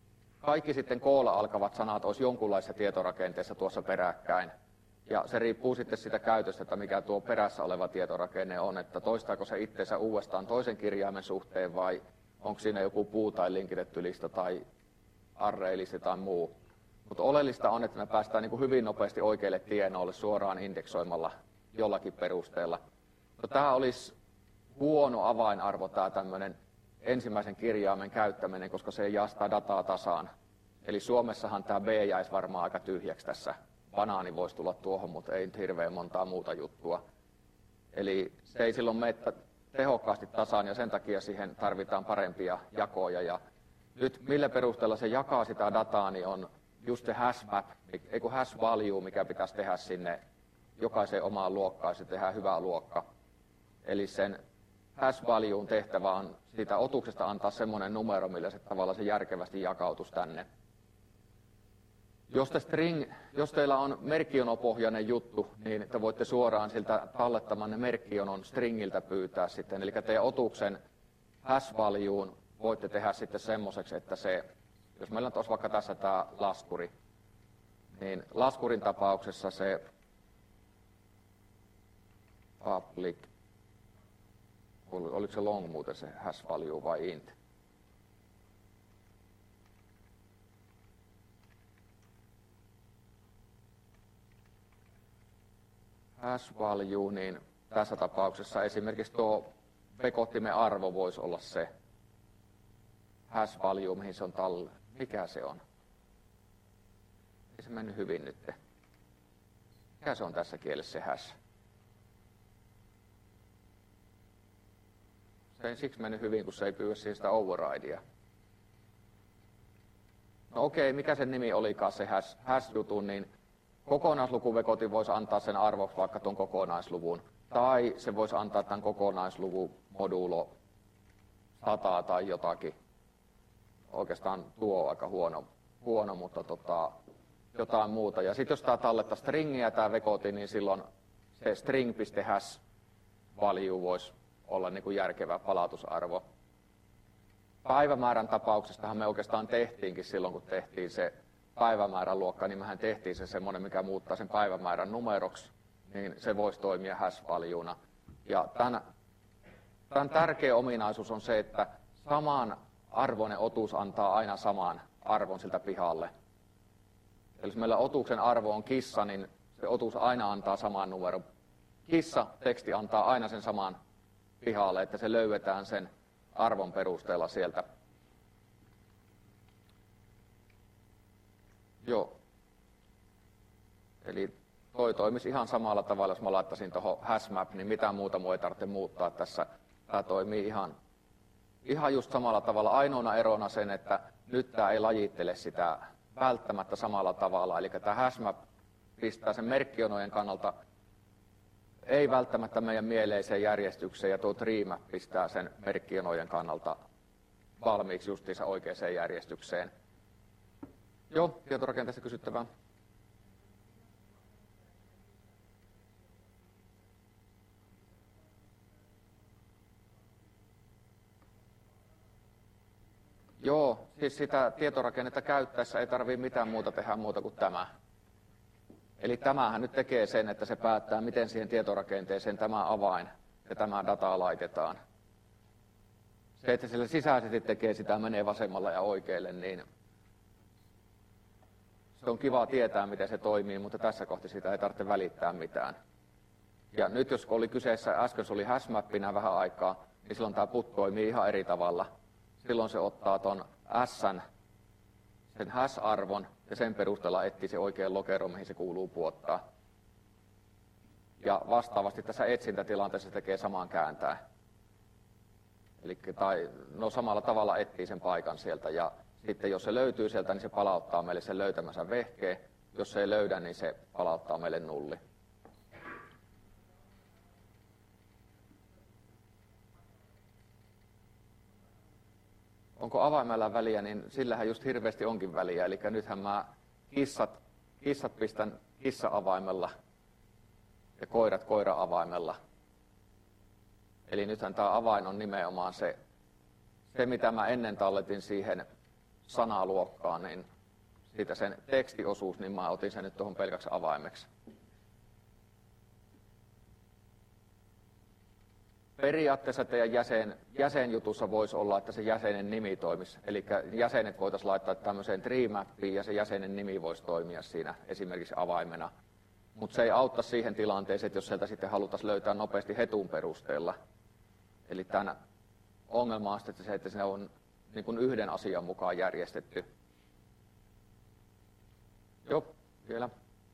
A: kaikki sitten koolla alkavat sanat olisi jonkunlaisessa tietorakenteessa tuossa peräkkäin. Ja se riippuu sitten siitä käytöstä, että mikä tuo perässä oleva tietorakenne on, että toistaako se itseensä uudestaan toisen kirjaimen suhteen vai onko siinä joku puu- tai linkitetty lista tai array-lista tai muu. Mutta oleellista on, että me päästään niin kuin hyvin nopeasti oikeille tienoille suoraan indeksoimalla jollakin perusteella. No, tämä olisi huono avainarvo, tämä tämmöinen ensimmäisen kirjaimen käyttäminen, koska se ei jaa sitä dataa tasaan. Eli Suomessahan tämä B jäisi varmaan aika tyhjäksi tässä. Banaani voisi tulla tuohon, mutta ei nyt hirveän montaa muuta juttua. Eli se ei silloin mene tehokkaasti tasaan ja sen takia siihen tarvitaan parempia jakoja. Ja nyt millä perusteella se jakaa sitä dataa, niin on just se hash map, ei kun hash value, mikä pitäisi tehdä sinne jokaiseen omaan luokkaan, se tehdään hyvä luokka. Eli sen hash value'n tehtävä on siitä otuksesta antaa semmoinen numero, millä se tavallaan se järkevästi jakautuisi tänne. Jos, te string, jos teillä on merkkionopohjainen juttu, niin te voitte suoraan siltä tallettamanne merkkionon stringiltä pyytää sitten. Eli teidän otuksen hash value'n voitte tehdä sitten semmoiseksi, että se, jos meillä on vaikka tässä tämä laskuri, niin laskurin tapauksessa se public, oliko se long muuten se hash value vai int? Hash value, niin tässä tapauksessa esimerkiksi tuo vekottimen arvo voisi olla se hash value, mihin se on talle. Mikä se on? Ei se mennyt hyvin nyt. Mikä se on tässä kielessä se hash? Se ei siksi mennyt hyvin, kun se ei pyydä siihen sitä overridea. No okei, mikä sen nimi olikaan se hash, hash-jutun, niin kokonaislukuvekotin voisi antaa sen arvoksi vaikka tuon kokonaisluvun. Tai se voisi antaa tämän kokonaisluvun moduulo sata tai jotakin. Oikeastaan tuo on aika huono, huono mutta tota, jotain muuta. Ja sitten jos tämä tallettaa stringiä tämä vekotin, niin silloin se string.hash value voisi olla niin kuin järkevä palautusarvo. Päivämäärän tapauksestahan me oikeastaan tehtiinkin silloin, kun tehtiin se päivämäärän luokka, niin mehän tehtiin se semmoinen, mikä muuttaa sen päivämäärän numeroksi, niin se voisi toimia hash-valuena. Ja tämän, tämän tärkeä ominaisuus on se, että saman arvoinen otus antaa aina saman arvon siltä pihalle. Eli jos meillä otuksen arvo on kissa, niin se otus aina antaa saman numeron. Kissa teksti antaa aina sen saman pihalle, että se löydetään sen arvon perusteella sieltä. Joo. Eli toi toimisi ihan samalla tavalla, jos mä laittaisin tuohon hashmap, niin mitään muuta mua ei tarvitse muuttaa tässä. Tämä toimii ihan, ihan just samalla tavalla. Ainoana erona sen, että nyt tämä ei lajittele sitä välttämättä samalla tavalla. Eli tämä hashmap pistää sen merkkionojen kannalta ei välttämättä meidän mieleiseen järjestykseen, ja tuo treemap pistää sen merkkionojen kannalta valmiiksi justiinsa oikeaan järjestykseen. Joo, tietorakenteesta kysyttävää. Joo, siis sitä tietorakennetta käyttäessä ei tarvitse mitään muuta tehdä muuta kuin tämä. Eli tämähän nyt tekee sen, että se päättää, miten siihen tietorakenteeseen tämä avain ja tämä data laitetaan. Se, että sillä sisäisesti tekee sitä, menee vasemmalla ja oikealle, niin se on kiva tietää, miten se toimii, mutta tässä kohti sitä ei tarvitse välittää mitään. Ja nyt jos oli kyseessä, äsken se oli hashmappina vähän aikaa, niin silloin tämä put toimii ihan eri tavalla. Silloin se ottaa ton S:n, sen hash-arvon, ja sen perusteella etsii se oikein lokero, mihin se kuuluu puottaa. Ja vastaavasti tässä etsintätilanteessa se tekee saman kääntää. Eli tai, no samalla tavalla etsii sen paikan sieltä, ja sitten jos se löytyy sieltä, niin se palauttaa meille sen löytämänsä vehkeen. Jos se ei löydä, niin se palauttaa meille nulli. Onko avaimella väliä, niin sillähän just hirveästi onkin väliä. Eli nythän mä kissat, kissat pistän kissa-avaimella ja koirat koira-avaimella. Eli nythän tämä avain on nimenomaan se, se mitä mä ennen talletin siihen, sanaluokkaan, niin siitä sen tekstiosuus, niin mä otin sen nyt tuohon pelkäksi avaimeksi. Periaatteessa teidän jäsen, jäsenjutussa voisi olla, että se jäsenen nimi toimisi. Eli jäsenet voitaisiin laittaa tämmöiseen tree mappiin ja se jäsenen nimi voisi toimia siinä esimerkiksi avaimena. Mutta se ei autta siihen tilanteeseen, että jos sieltä sitten haluttaisiin löytää nopeasti hetun perusteella. Eli tämän ongelma on sitten se, että se on niin kuin yhden asian mukaan järjestetty. Joo, vielä.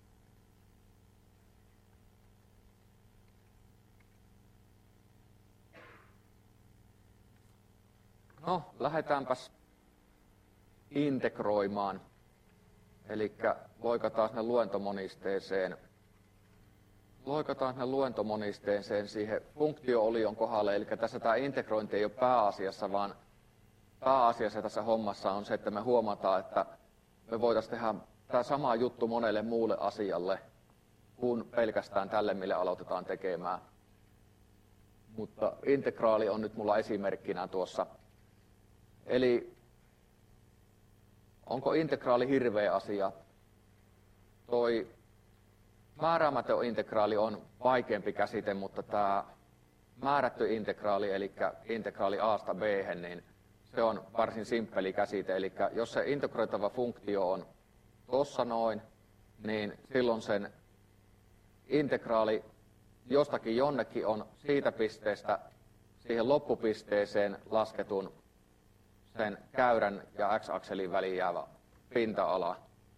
A: No, lähdetäänpäs integroimaan. Eli loikataan sinne luentomonisteeseen. Loikataan sinne luentomonisteeseen siihen funktio-olion kohdalle. Eli tässä tämä integrointi ei ole pääasiassa, vaan pääasiassa tässä hommassa on se, että me huomataan, että me voitaisiin tehdä tämä sama juttu monelle muulle asialle kuin pelkästään tälle, mille aloitetaan tekemään. Mutta integraali on nyt mulla esimerkkinä tuossa. Eli onko integraali hirveä asia? Toi määräämätön integraali on vaikeampi käsite, mutta tämä määrätty integraali, eli integraali A:sta B:hen, niin se on varsin simppeli käsite. Eli jos se integroitava funktio on tuossa noin, niin silloin sen integraali jostakin jonnekin on siitä pisteestä siihen loppupisteeseen lasketun sen käyrän ja x-akselin väliin jäävä pinta-ala.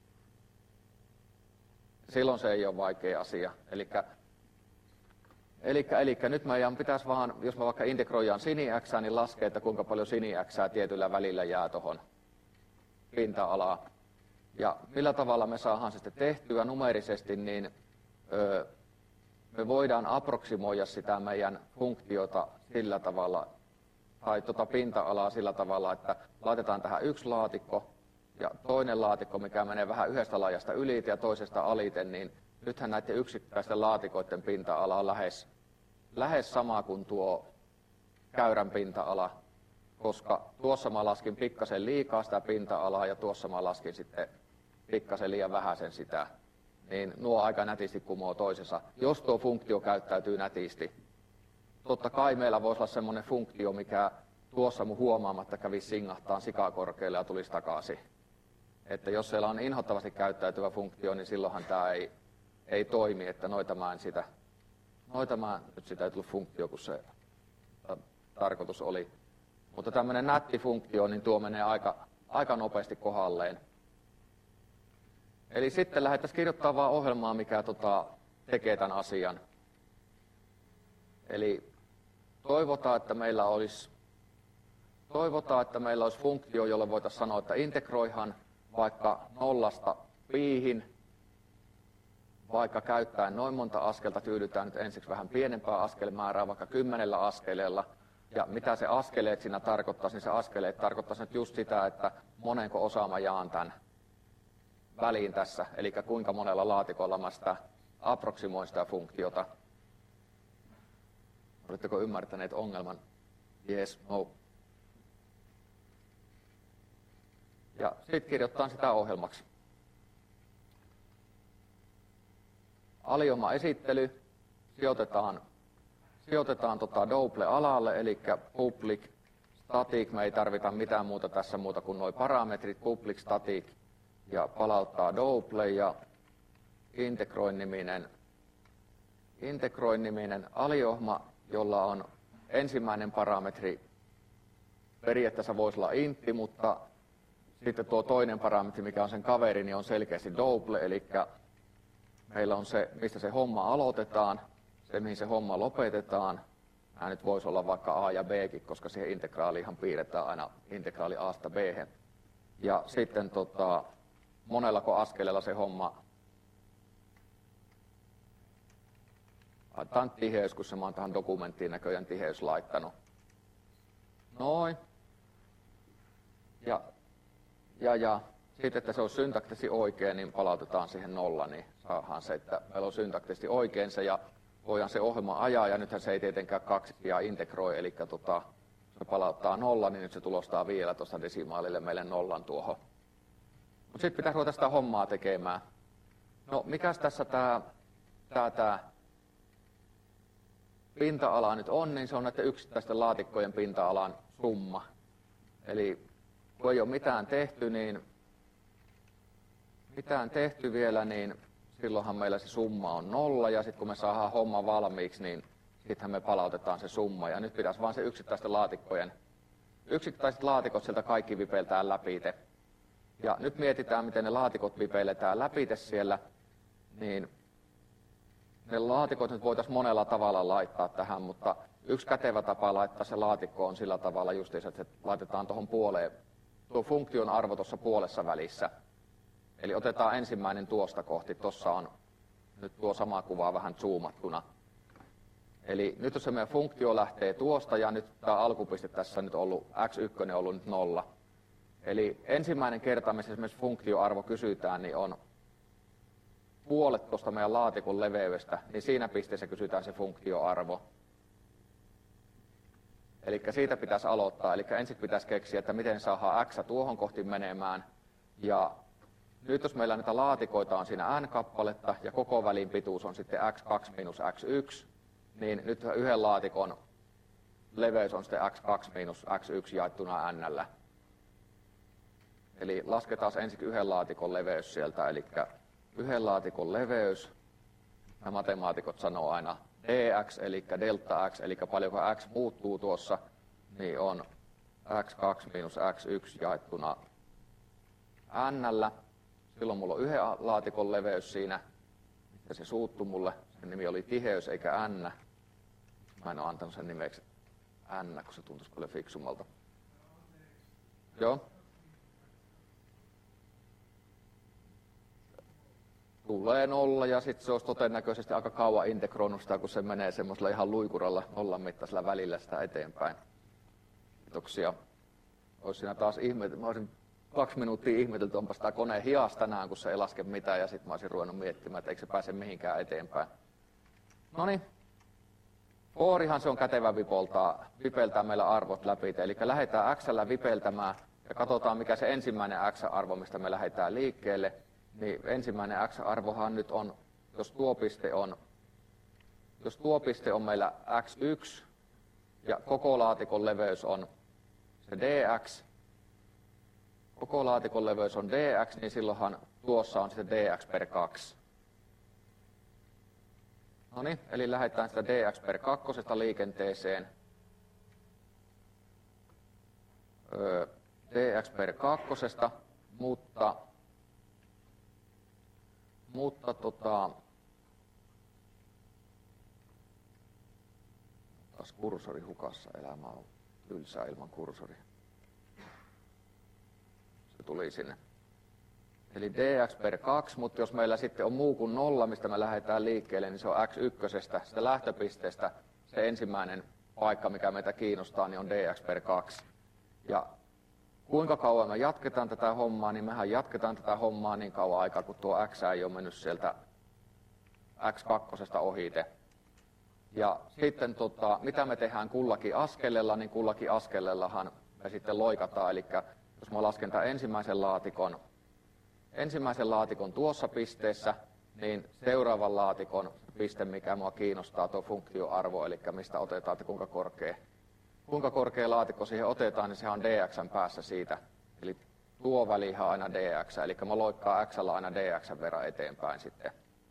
A: Silloin se ei ole vaikea asia. Elikkä, elikkä, elikkä nyt meidän pitäisi vaan, jos me vaikka integroidaan sin-xää, niin laskea, että kuinka paljon sin-xää tietyllä välillä jää tuohon pinta-alaan. Ja millä tavalla me saadaan se sitten tehtyä numerisesti, niin öö, me voidaan aproksimoida sitä meidän funktiota sillä tavalla, tai tuota pinta-alaa sillä tavalla, että laitetaan tähän yksi laatikko ja toinen laatikko, mikä menee vähän yhdestä laajasta ylite ja toisesta alite, niin nythän näiden yksittäisten laatikoiden pinta-ala on lähes, lähes sama kuin tuo käyrän pinta-ala, koska tuossa mä laskin pikkasen liikaa sitä pinta-alaa ja tuossa mä laskin sitten pikkasen liian vähäisen sitä, niin nuo aika nätisti kumoo toisensa, jos tuo funktio käyttäytyy nätisti. Totta kai meillä voisi olla semmoinen funktio, mikä tuossa mun huomaamatta kävisi singahtaan sikakorkealle ja tulisi takaisin. Että jos siellä on inhottavasti käyttäytyvä funktio, niin silloinhan tämä ei, ei toimi, että noita mä en sitä, noita mä, nyt sitä ei tullut funktio, kun se tarkoitus oli. Mutta tämmöinen nätti funktio, niin tuo menee aika, aika nopeasti kohdalleen. Eli sitten lähdettäisiin kirjoittamaan vaan ohjelmaa, mikä tota, tekee tämän asian. Eli toivotaan, että meillä olisi, toivotaan, että meillä olisi funktio, jolle voitaisiin sanoa, että integroihan vaikka nollasta piihin, vaikka käyttäen noin monta askelta, tyydytään nyt ensiksi vähän pienempää askelmäärää, vaikka kymmenellä askeleella. Ja mitä se askeleet siinä tarkoittaisi, niin se askeleet tarkoittaisi nyt just sitä, että monenko osaa mä jaan tämän väliin tässä, eli kuinka monella laatikolla mä sitä aproksimoin sitä funktiota. Oletteko ymmärtäneet ongelman? Yes, no. Ja sitten kirjoittaa sitä ohjelmaksi. Alioma esittely. Sijoitetaan, sijoitetaan tota double-alalle, eli public, static. Me ei tarvita mitään muuta tässä muuta kuin nuo parametrit, public, static. Ja palauttaa double ja integroin-niminen, integroin-niminen aliohma, jolla on ensimmäinen parametri, periaatteessa voisi olla intti, mutta sitten tuo toinen parametri, mikä on sen kaveri, niin on selkeästi double, eli meillä on se, mistä se homma aloitetaan, se, mihin se homma lopetetaan. Nämä nyt voisi olla vaikka A ja Bkin, koska siihen integraaliinhan piirretään aina integraali A:sta B:hen. Ja sitten tota, monellako askeleella se homma. Tämä on tiheys, kun se mä oon tähän dokumenttiin näköjään tiheys laittanut. Noin. Ja, ja, ja sitten, että se on syntaktisesti oikein, niin palautetaan siihen nolla, niin saadaan se, että meillä on syntaktisesti oikein se ja voidaan se ohjelma ajaa. Ja nythän se ei tietenkään kaksi ja integroi, eli tota, se palauttaa nolla, niin nyt se tulostaa vielä tuosta desimaalille meille nollan tuohon. Mutta sitten pitäisi ruveta sitä hommaa tekemään. No, mikäs tässä tämä tää, tää pinta-ala nyt on, niin se on näiden yksittäisten laatikkojen pinta-alan summa. Eli kun ei ole mitään tehty, niin mitään tehty vielä, niin silloinhan meillä se summa on nolla, ja sitten kun me saadaan homma valmiiksi, niin sittenhän me palautetaan se summa. Ja nyt pitäisi vaan se yksittäisten laatikkojen, yksittäiset laatikot sieltä kaikki vipeiltään läpite. Ja nyt mietitään, miten ne laatikot vipeiletään läpite siellä, niin ne laatikot nyt voitaisiin monella tavalla laittaa tähän, mutta yksi kätevä tapa laittaa se laatikko on sillä tavalla justiinsa, että se laitetaan tuohon puoleen, tuo funktion arvo tuossa puolessa välissä. Eli otetaan ensimmäinen tuosta kohti, tuossa on nyt tuo sama kuva vähän zoomattuna. Eli nyt jos se meidän funktio lähtee tuosta, ja nyt tämä alkupiste tässä on nyt ollut, x yksi on ollut nyt nolla. Eli ensimmäinen kerta, missä esimerkiksi funktioarvo kysytään, niin on puolet tuosta meidän laatikon leveydestä, niin siinä pisteessä kysytään se funktioarvo. Eli siitä pitäisi aloittaa, eli ensin pitäisi keksiä, että miten saadaan x tuohon kohti menemään. Ja nyt jos meillä näitä laatikoita on siinä n-kappaletta, ja koko välin pituus on sitten x kaksi miinus x yksi, niin nyt yhden laatikon leveys on sitten x kaksi miinus x yksi jaettuna n-llä. Eli lasketaan ensin yhden laatikon leveys sieltä, eli yhden laatikon leveys, ja matemaatikot sanoo aina dx, eli delta x, eli paljonko x muuttuu tuossa, niin on x kaksi miinus x yksi jaettuna n-llä. Silloin mulla on yhden laatikon leveys siinä, ja se suuttui mulle, sen nimi oli tiheys eikä n. Mä en ole antanut sen nimeksi n, kun se tuntuisi kyllä fiksummalta. Joo. Tulee nolla, ja sitten se olisi todennäköisesti aika kauan integroinut sitä, kun se menee semmoisella ihan luikuralla nollan mittaisella välillä sitä eteenpäin. Kiitoksia. Olisi siinä taas ihmetelty. Mä olisin kaksi minuuttia ihmetelty, onpa sitä koneen hias tänään, kun se ei laske mitään, ja sitten mä olisin ruvennut miettimään, että eikö se pääse mihinkään eteenpäin. Noniin. Foorihan se on kätevä vipoltaa, vipeltää meillä arvot läpi. Eli lähdetään x:llä vipeltämään, ja katsotaan mikä se ensimmäinen x-arvo, mistä me lähdetään liikkeelle. Niin ensimmäinen x-arvohan nyt on, jos tuo piste on, jos tuo piste on meillä x yksi ja koko laatikon leveys on se dx, koko laatikon leveys on dx, niin silloinhan tuossa on sitten dx per kaksi. No niin, eli lähdetään sitä dx per kakkosesta liikenteeseen. Öö, dx per kakkosesta, mutta Mutta tota, taas kursori hukassa, elämä on tylsää ilman kursori. Se tuli sinne. Eli dx per kaksi, mutta jos meillä sitten on muu kuin nolla, mistä me lähdetään liikkeelle, niin se on x yksi, sitä lähtöpisteestä. Se ensimmäinen paikka, mikä meitä kiinnostaa, niin on dx per kaksi. Ja kuinka kauan me jatketaan tätä hommaa, niin mehän jatketaan tätä hommaa niin kauan aikaa, kun tuo x ei ole mennyt sieltä x kaksi ohite. Ja sitten tota, mitä me tehdään kullakin askeleella, niin kullakin askeleellahan me sitten loikataan. Eli jos mä lasken tämän ensimmäisen laatikon, ensimmäisen laatikon tuossa pisteessä, niin seuraavan laatikon piste, mikä mua kiinnostaa, tuo funktioarvo, eli mistä otetaan, että kuinka korkea. Kuinka korkea laatikko siihen otetaan, niin sehän on dxn päässä siitä. Eli tuo välihan on aina dx, eli mä loikkaan x:llä aina dxn verran eteenpäin sitten.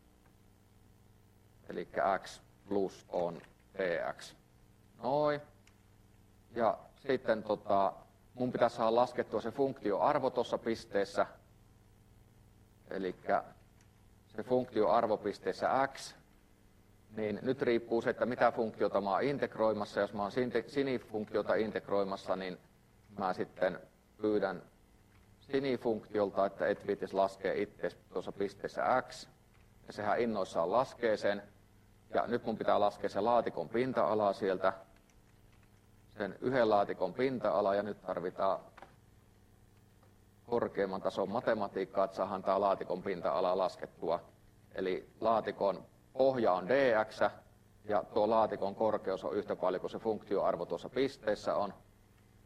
A: Eli x plus on dx. Noin. Ja sitten tota, mun pitäisi saada laskettua se funktioarvo tuossa pisteessä. Eli se funktioarvo pisteessä x. Niin nyt riippuu se, että mitä funktiota mä oon integroimassa. Jos mä oon sinifunktiota integroimassa, niin mä sitten pyydän sinifunktiolta, että et viitis laskee itse tuossa pisteessä x. Ja sehän innoissaan laskee sen. Ja nyt mun pitää laskea se laatikon pinta-ala sieltä. Sen yhden laatikon pinta-ala, ja nyt tarvitaan korkeamman tason matematiikkaa, että saadaan tämä laatikon pinta-ala laskettua. Eli laatikon pohja on dx, ja tuo laatikon korkeus on yhtä paljon kuin se funktioarvo tuossa pisteessä on.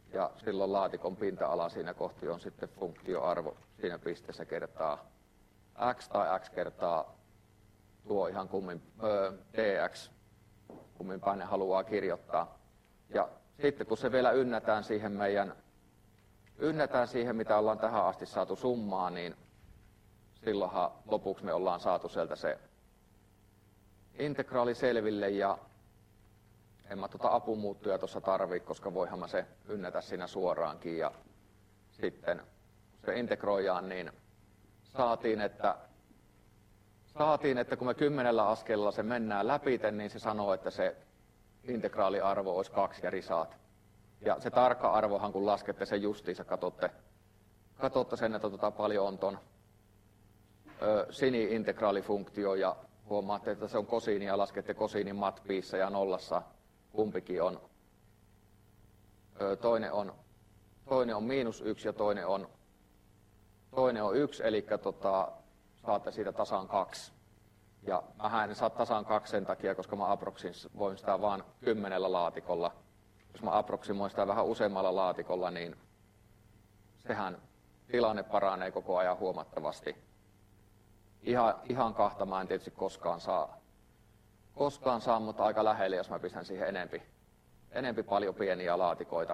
A: Ja silloin laatikon pinta-ala siinä kohti on sitten funktioarvo siinä pisteessä kertaa x tai x kertaa tuo ihan kummin ö, dx, kummin päin ne haluaa kirjoittaa. Ja sitten kun se vielä ynnätään siihen meidän, ynnätään siihen mitä ollaan tähän asti saatu summaa, niin silloinhan lopuksi me ollaan saatu sieltä se integraali selville ja en mä tuota apumuuttuja tuossa tarvii, koska voihan mä se ynnätä siinä suoraankin ja sitten kun se integroidaan, niin saatiin, että Saatiin, että kun me kymmenellä askelella se mennään läpi, niin se sanoo, että se integraaliarvo olisi kaksi ja risaat. Ja se tarkka arvohan, kun laskette sen justiinsa, katsotte, katsotte sen, että tota paljon on ton ö, sini-integraalifunktio ja huomaatte, että se on kosiini ja laskette kosiinin matpiissa ja nollassa kumpikin on. Ö, toinen on, toinen on miinus yksi ja toinen on, toinen on yksi, eli tota, saatte siitä tasan kaksi. Ja mä en saa tasan kaksi sen takia, koska mä aproksimoin sitä vaan kymmenellä laatikolla. Jos mä aproksimoin sitä vähän useammalla laatikolla, niin sehän tilanne paranee koko ajan huomattavasti. Ihan, ihan kahta mä en tietysti koskaan saa, koskaan saa, mutta aika lähelle, jos mä pistän siihen enempi, enempi paljon pieniä laatikoita.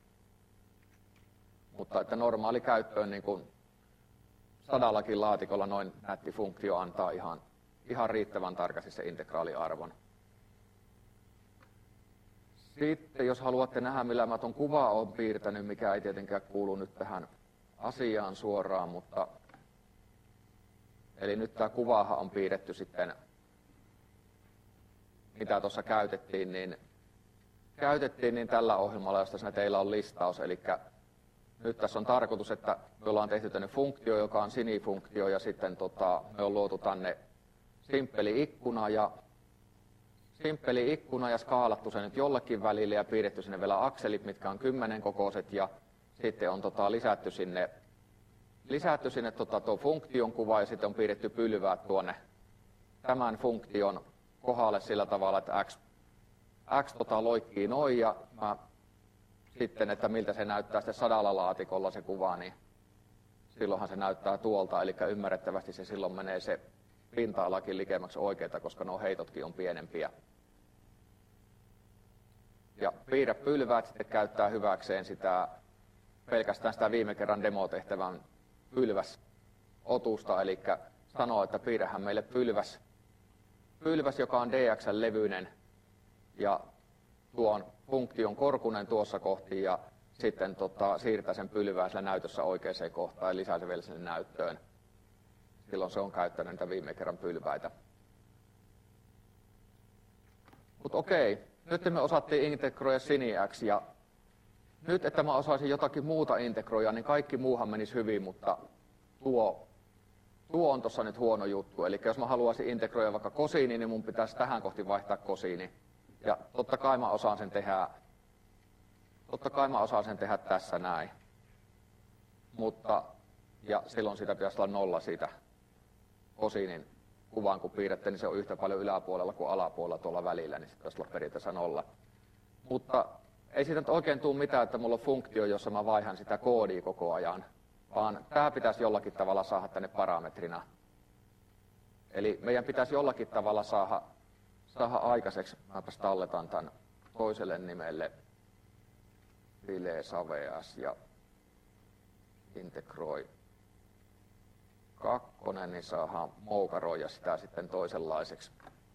A: Mutta että normaali käyttöön niin kuin sadallakin laatikolla noin nätti funktio antaa ihan, ihan riittävän tarkasti se integraaliarvon. Sitten jos haluatte nähdä, millä mä ton kuvaa olen piirtänyt, mikä ei tietenkään kuulu nyt tähän asiaan suoraan, mutta eli nyt tämä kuvahan on piirretty sitten, mitä tuossa käytettiin, niin käytettiin niin tällä ohjelmalla, josta teillä on listaus, eli nyt tässä on tarkoitus, että me ollaan tehty tänne funktio, joka on sinifunktio, ja sitten tota, me on luotu tänne simppeli ikkuna ja, simppeli ikkuna ja skaalattu se nyt jollekin välille ja piirretty sinne vielä akselit, mitkä on kymmenen kokoiset, ja sitten on tota, lisätty sinne, lisätty sinne tota, tuo funktion kuva ja sitten on piirretty pylväät tuonne tämän funktion kohdalle sillä tavalla, että x, x tota, loikkii noin ja mä sitten, että miltä se näyttää sitten sadalla laatikolla se kuva, niin silloinhan se näyttää tuolta, eli ymmärrettävästi se silloin menee se pinta-alakin likemmäksi oikeita, koska nuo heitotkin on pienempiä. Ja piirrä pylväät sitten käyttää hyväkseen sitä, pelkästään sitä viime kerran demotehtävän pylväsotusta, eli sanoo, että piirrähän meille pylväs, pylväs joka on dx-levyinen ja tuon funktion korkunen tuossa kohti ja sitten tota, siirtää sen pylvää sillä näytössä oikeaan kohtaan ja lisää se vielä sinne näyttöön. Silloin se on käyttänyt niitä viime kerran pylväitä. Mutta okei, nyt me osattiin integroida siniäksi ja nyt, että mä osaisin jotakin muuta integroida, niin kaikki muuhan menisi hyvin, mutta tuo, tuo on tuossa nyt huono juttu. Eli jos mä haluaisin integroida vaikka kosiini, niin mun pitäisi tähän kohti vaihtaa kosiini. Ja totta kai mä osaan sen tehdä, totta kai mä osaan sen tehdä tässä näin. Mutta, ja silloin siitä pitäisi olla nolla siitä kosiinin kuvan, kun piirrätte, niin se on yhtä paljon yläpuolella kuin alapuolella tuolla välillä, niin se pitäisi olla periaatteessa nolla. Mutta ei siitä nyt oikein tule mitään, että mulla on funktio, jossa mä vaihan sitä koodia koko ajan, vaan tämä pitäisi jollakin tavalla saada tänne parametrina. Eli meidän pitäisi jollakin tavalla saada saada aikaiseksi, mäpäs talletan tämän toiselle nimelle Ville Saveas ja integroi kakkonen, niin saadaan moukaroida sitä sitten toisenlaiseksi.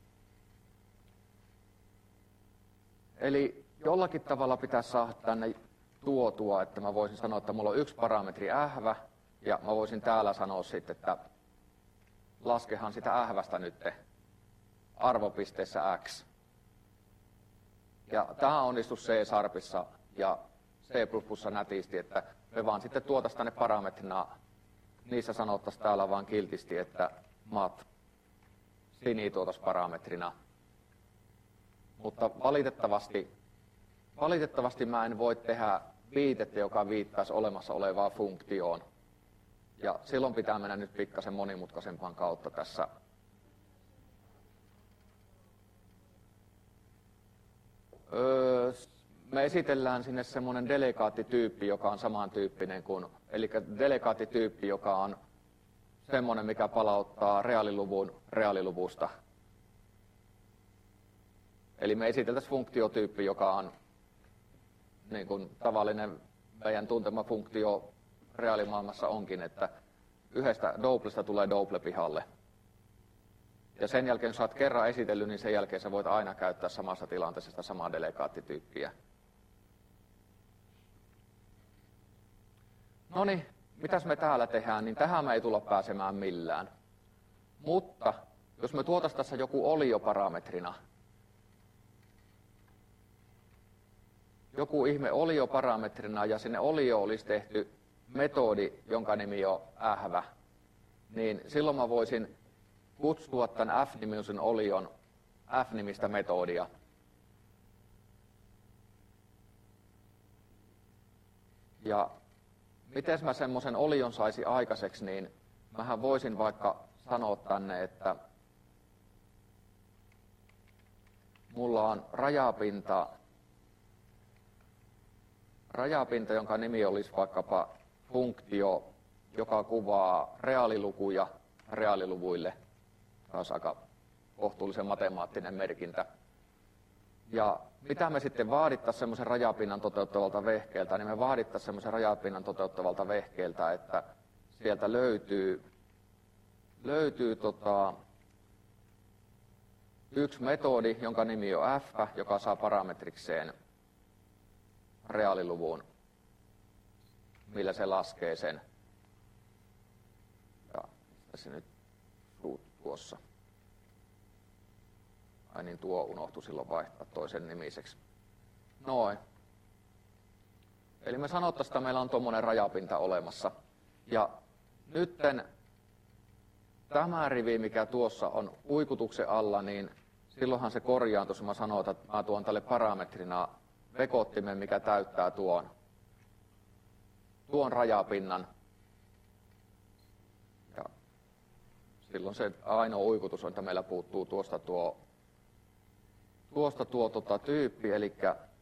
A: Eli jollakin tavalla pitäisi saada tänne tuotua, että mä voisin sanoa, että mulla on yksi parametri ähvä, ja mä voisin täällä sanoa sitten, että laskehan sitä ähvästä nyt arvopisteessä x. Ja tämä onnistui C-sharpissa ja C++ nätisti, että me vaan sitten tuotaisiin tänne parametrina, niissä sanottaisiin täällä vaan kiltisti, että mat sini tuotaisiin parametrina. Mutta valitettavasti, valitettavasti mä en voi tehdä viitettä, joka viittaisi olemassa olevaan funktioon. Ja silloin pitää mennä nyt pikkasen monimutkaisempaan kautta tässä. Öö, me esitellään sinne semmoinen delegaattityyppi, joka on samantyyppinen kuin, eli delegaattityyppi, joka on semmoinen, mikä palauttaa reaaliluvun reaaliluvusta. Eli me esiteltäisiin funktiotyyppi, joka on niin kuin tavallinen meidän tuntema funktio reaalimaailmassa onkin, että yhdestä doublesta tulee double pihalle. Ja sen jälkeen, jos olet kerran esitellyt, niin sen jälkeen sä voit aina käyttää samassa tilanteessa sitä samaa delegaattityyppiä. No niin, mitäs me täällä tehdään, niin tähän me ei tulla pääsemään millään. Mutta jos me tuotaisiin tässä joku olioparametrina, joku ihme olioparametrina ja sinne olio olisi tehty metodi, jonka nimi on ähvä, niin silloin mä voisin kutsua tämän f-nimisen olion f-nimistä metodia. Ja miten mä semmoisen olion saisi aikaiseksi, niin mähän voisin vaikka sanoa tänne, että mulla on rajapinta, rajapinta, jonka nimi olisi vaikkapa funktio, joka kuvaa reaalilukuja reaaliluvuille. Taas aika kohtuullisen matemaattinen merkintä. Ja mitä me sitten vaadittaisiin semmoisen rajapinnan toteuttavalta vehkeeltä, niin me vaadittaisiin semmoisen rajapinnan toteuttavalta vehkeeltä, että sieltä löytyy, löytyy tota, yksi metodi, jonka nimi on f, joka saa parametrikseen reaaliluvun, millä se laskee sen. Ja tässä nyt tuossa. Ai niin, tuo unohtui silloin vaihtaa toisen nimiseksi. Noin. Eli me sanottaisiin, että meillä on tuommoinen rajapinta olemassa. Ja nytten tämä rivi, mikä tuossa on uikutuksen alla, niin silloinhan se korjaantuu, jos mä sanon, että mä tuon tälle parametrina vekottimen, mikä täyttää tuon, tuon rajapinnan. Ja silloin se ainoa uikutus on, että meillä puuttuu tuosta tuo, tuosta tuo tota, tyyppi, eli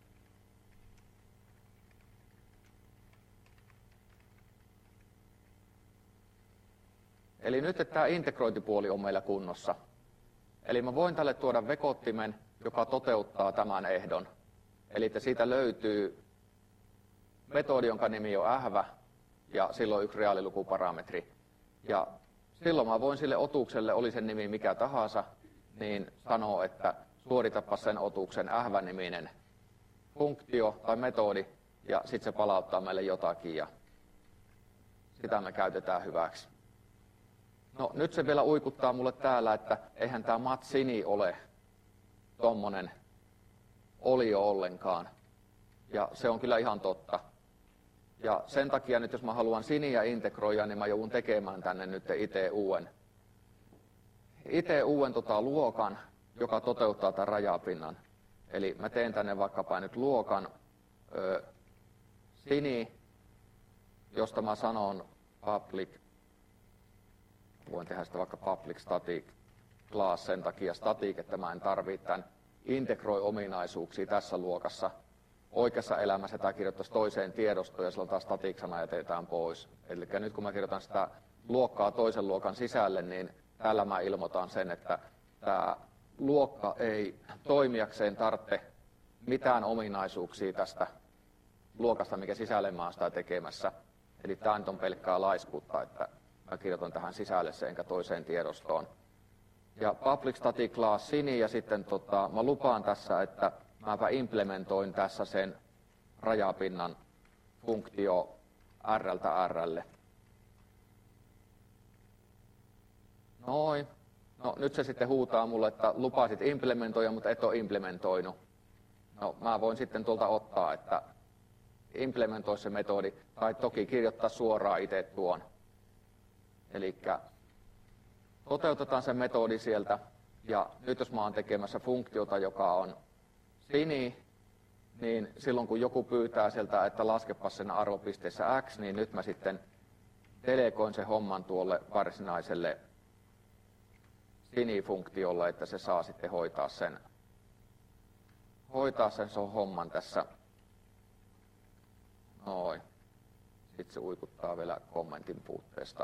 A: Eli nyt että tämä integrointipuoli on meillä kunnossa. Eli mä voin tälle tuoda vekottimen, joka toteuttaa tämän ehdon. Eli että siitä löytyy metodi, jonka nimi on ähvä, ja silloin yksi reaalilukuparametri. Ja silloin mä voin sille otukselle, oli sen nimi mikä tahansa, niin sanoa, että suoritapa sen otuksen ähvä-niminen funktio tai metodi, ja sitten se palauttaa meille jotakin, ja sitä me käytetään hyväksi. No nyt se vielä uikuttaa mulle täällä, että eihän tämä matsini ole tommonen olio ollenkaan. Ja se on kyllä ihan totta. Ja sen takia nyt jos mä haluan siniä integroida, niin mä joudun tekemään tänne nyt itse uuden, itse uuden tota, luokan, joka toteuttaa tämän rajapinnan. Eli mä teen tänne vaikkapa nyt luokan ö, sini, josta mä sanon public. Voin tehdä sitä vaikka public static class sen takia static, että mä en tarvitse tämän integroi ominaisuuksia tässä luokassa. Oikeassa elämässä tämä kirjoittaisi toiseen tiedostoon ja silloin taas static-sana jätetään pois. Eli nyt kun mä kirjoitan sitä luokkaa toisen luokan sisälle, niin täällä mä ilmoitan sen, että tämä luokka ei toimijakseen tarvitse mitään ominaisuuksia tästä luokasta, mikä sisälle mä oon sitä tekemässä. Eli tämä nyt on pelkkää laiskuutta, että mä kirjoitan tähän sisälle se enkä toiseen tiedostoon. Ja public static class sini ja sitten tota, mä lupaan tässä, että mäpä implementoin tässä sen rajapinnan funktio rltä rlle. Noin. No nyt se sitten huutaa mulle, että lupasit implementoida, mutta et ole implementoinut. No mä voin sitten tuolta ottaa, että implementoi se metodi, tai toki kirjoittaa suoraan itse tuon. Eli toteutetaan se metodi sieltä, ja nyt jos mä oon tekemässä funktiota, joka on sini, niin silloin kun joku pyytää sieltä, että laskepa sen arvopisteessä x, niin nyt mä sitten delegoin sen homman tuolle varsinaiselle sini-funktiolle, että se saa sitten hoitaa sen, hoitaa sen, sen homman tässä Noin. Sitten se uikuttaa vielä kommentin puutteesta.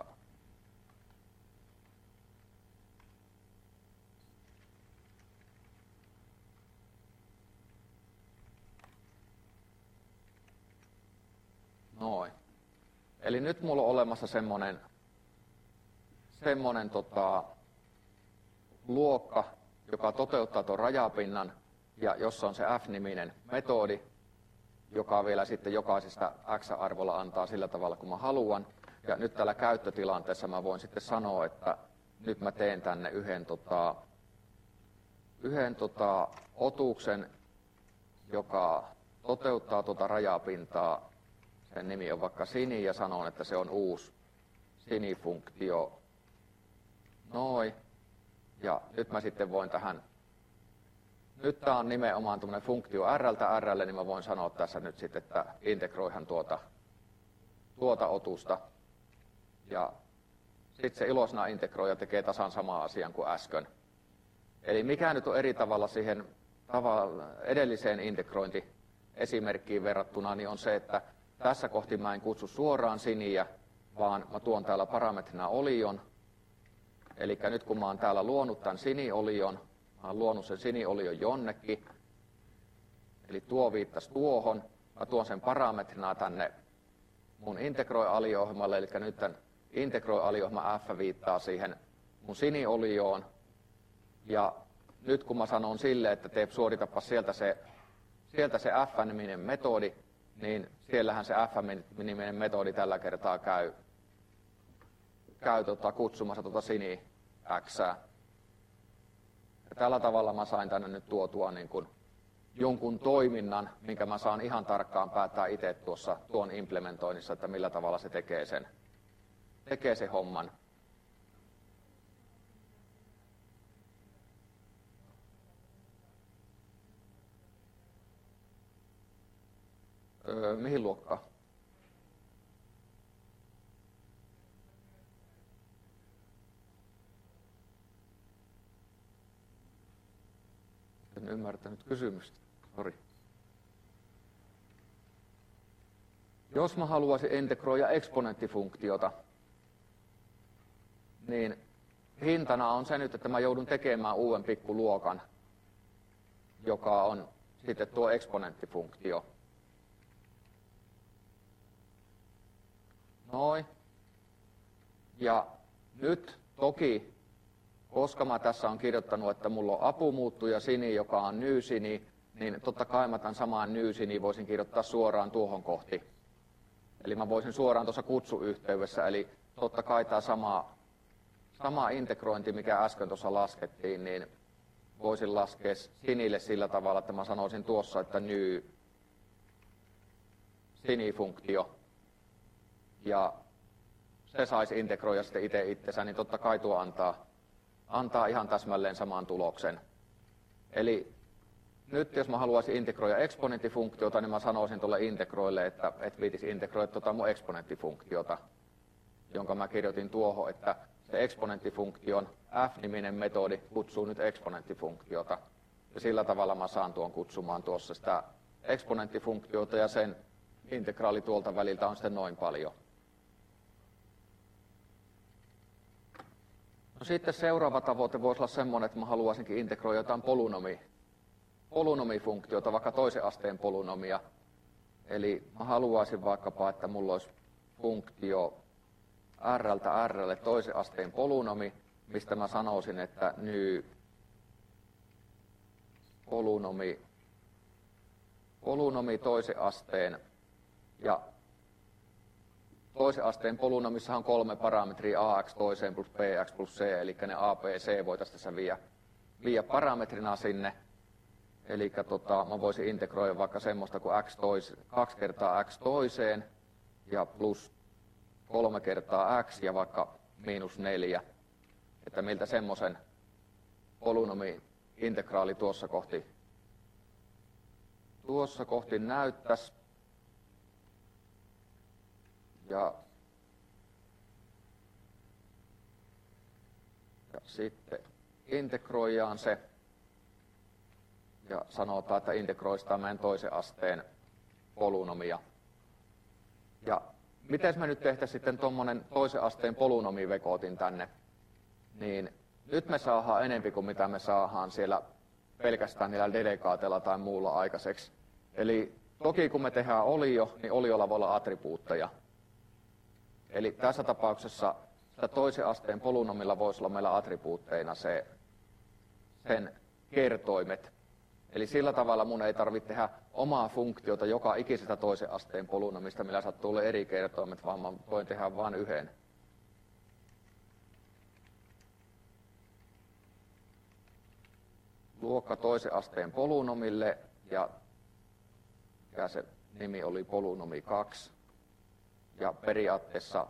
A: Noin. Eli nyt mulla on olemassa semmonen, semmonen tota, luokka, joka toteuttaa tuon rajapinnan ja jossa on se f-niminen metodi, joka vielä sitten jokaisesta x-arvolla antaa sillä tavalla, kun mä haluan. Ja nyt tällä käyttötilanteessa mä voin sitten sanoa, että nyt mä teen tänne yhden, tota, yhden tota, otuksen, joka toteuttaa tuota rajapintaa. Sen nimi on vaikka sini ja sanon, että se on uusi sinifunktio. Noin. Ja nyt mä sitten voin tähän, nyt tää on nimenomaan tämmönen funktio rltä rlle, niin mä voin sanoa tässä nyt sitten, että integroihan tuota, tuota otusta. Ja sitten se ilosana integroija tekee tasan samaa asian kuin äsken. Eli mikä nyt on eri tavalla siihen edelliseen integrointiesimerkkiin verrattuna, niin on se, että tässä kohti mä en kutsu suoraan siniä, vaan mä tuon täällä parametrina olion. Eli nyt kun mä oon täällä luonut tämän siniolion, mä oon luonut sen siniolion jonnekin, eli tuo viittasi tuohon, mä tuon sen parametrina tänne mun integroi-alio-ohjelmalle, eli nyt tämän integroi-alio-ohjelma f viittaa siihen mun siniolioon. Ja nyt kun mä sanon sille, että tee suoritapa sieltä se, sieltä se f-niminen metodi, niin siellähän se f-niminen metodi tällä kertaa käy, käy tota, kutsumassa tuota sini xää. Ja tällä tavalla mä sain tänne nyt tuotua niin kuin jonkun toiminnan, minkä mä saan ihan tarkkaan päättää itse tuossa tuon implementoinnissa, että millä tavalla se tekee sen, tekee sen homman. Öö, mihin luokkaan? En ymmärtänyt kysymystä. Sori. Jos mä haluaisin integroida eksponenttifunktiota, niin hintana on se nyt, että mä joudun tekemään uuden pikkuluokan, joka on sitten tuo eksponenttifunktio. Noin. Ja nyt toki, koska mä tässä on kirjoittanut, että mulla on apumuuttuja sini, joka on nysini, niin totta kai mä tämän samaan nysini voisin kirjoittaa suoraan tuohon kohti. Eli mä voisin suoraan tuossa kutsuyhteydessä, eli totta kai tämä sama, sama integrointi, mikä äsken tuossa laskettiin, niin voisin laskea sinille sillä tavalla, että mä sanoisin tuossa, että ny sinifunktio. Ja se saisi integroida sitten itse itsensä, niin totta kai tuo antaa, antaa ihan täsmälleen saman tuloksen. Eli nyt jos mä haluaisin integroida eksponenttifunktiota, niin mä sanoisin tuolle integroille, että et viitisi integroida tuota mun eksponenttifunktiota, jonka mä kirjoitin tuohon, että se eksponenttifunktion f-niminen metodi kutsuu nyt eksponenttifunktiota. Ja sillä tavalla mä saan tuon kutsumaan tuossa sitä eksponenttifunktiota ja sen integraali tuolta väliltä on sitten noin paljon. No sitten seuraava tavoite voisi olla semmoinen, että mä haluaisinkin integroida jotain polynomi, polynomifunktiota, vaikka toisen asteen polynomia. Eli mä haluaisin vaikkapa, että mulla olisi funktio rltä rlle toisen asteen polynomi, mistä mä sanoisin, että ny polynomi, polynomi toisen asteen. Ja toisen asteen polynomissahan on kolme parametria ax toiseen plus bx plus c, eli ne a, b, c voitaisiin tässä viedä, viedä parametrina sinne. Eli tota, mä voisin integroida vaikka semmoista kuin x tois, kaksi kertaa x toiseen ja plus kolme kertaa x ja vaikka miinus neljä. Että miltä semmoisen polynomi integraali tuossa kohti, tuossa kohti näyttäisi. Ja, ja sitten integroidaan se ja sanotaan, että integroistaan meidän toisen asteen polynomia. Ja miten me nyt tehtäisiin sitten tuommoinen toisen asteen polynomivekotin tänne, niin nyt me saadaan enempi kuin mitä me saadaan siellä pelkästään niillä delegaateilla tai muulla aikaiseksi. Eli toki kun me tehdään olio, niin oliolla voi olla attribuutteja. Eli tässä tapauksessa sitä toisen asteen polynomilla voisi olla meillä attribuutteina se, sen kertoimet. Eli sillä tavalla mun ei tarvitse tehdä omaa funktiota joka ikisestä toisen asteen polynomista, millä sattuu olla eri kertoimet, vaan mä voin tehdä vain yhden. Luokka toisen asteen polynomille, ja, ja se nimi oli polynomi kaksi. Ja periaatteessa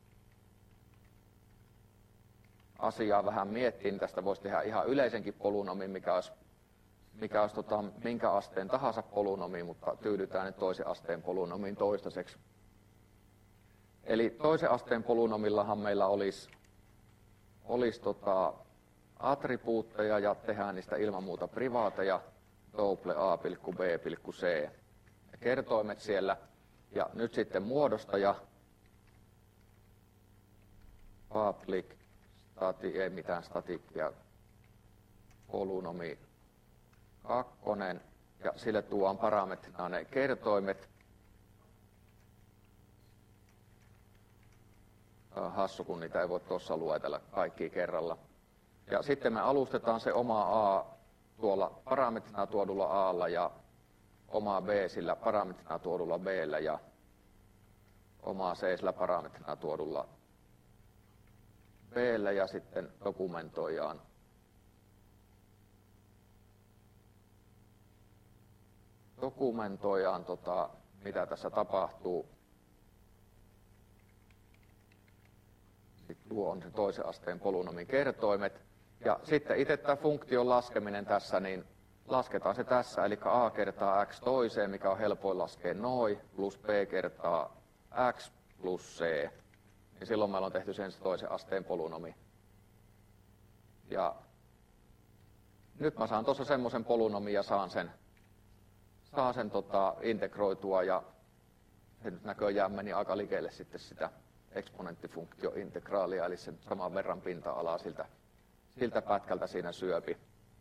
A: asiaa vähän miettiin, tästä voisi tehdä ihan yleisenkin polynomin, mikä olisi, mikä olisi tota, minkä asteen tahansa polynomi, mutta tyydytään nyt toisen asteen polynomiin toistaiseksi. Eli toisen asteen polynomillahan meillä olisi, olisi tota, attribuutteja ja tehdään niistä ilman muuta privaateja, double a, b, c. Ja kertoimet siellä. Ja nyt sitten muodostaja, public, stati, ei mitään statikkia, polynomi kakkonen, ja sille tuodaan parametrina ne kertoimet. Hassu, kun niitä ei voi tuossa luetella kaikki kerralla. Ja sitten me alustetaan se oma a tuolla parametrina tuodulla a:lla ja oma b sillä parametrina tuodulla b:llä ja oma c sillä parametrina tuodulla b:llä ja sitten dokumentoidaan dokumentoidaan tota, mitä tässä tapahtuu. Sitten tuo on se toisen asteen polynomin kertoimet. Ja sitten itse tämä funktion laskeminen tässä, niin lasketaan se tässä, eli a kertaa x toiseen, mikä on helpoin laskea noin, plus b kertaa x plus c. Niin silloin meillä on tehty sen toisen asteen polynomi. Ja nyt mä saan tuossa semmoisen polynomin ja saan sen, saan sen tota, integroitua, ja se nyt näköjään meni aika likelle sitten sitä eksponenttifunktiointegraalia, eli sen saman verran pinta-alaa siltä, siltä pätkältä siinä syöpi.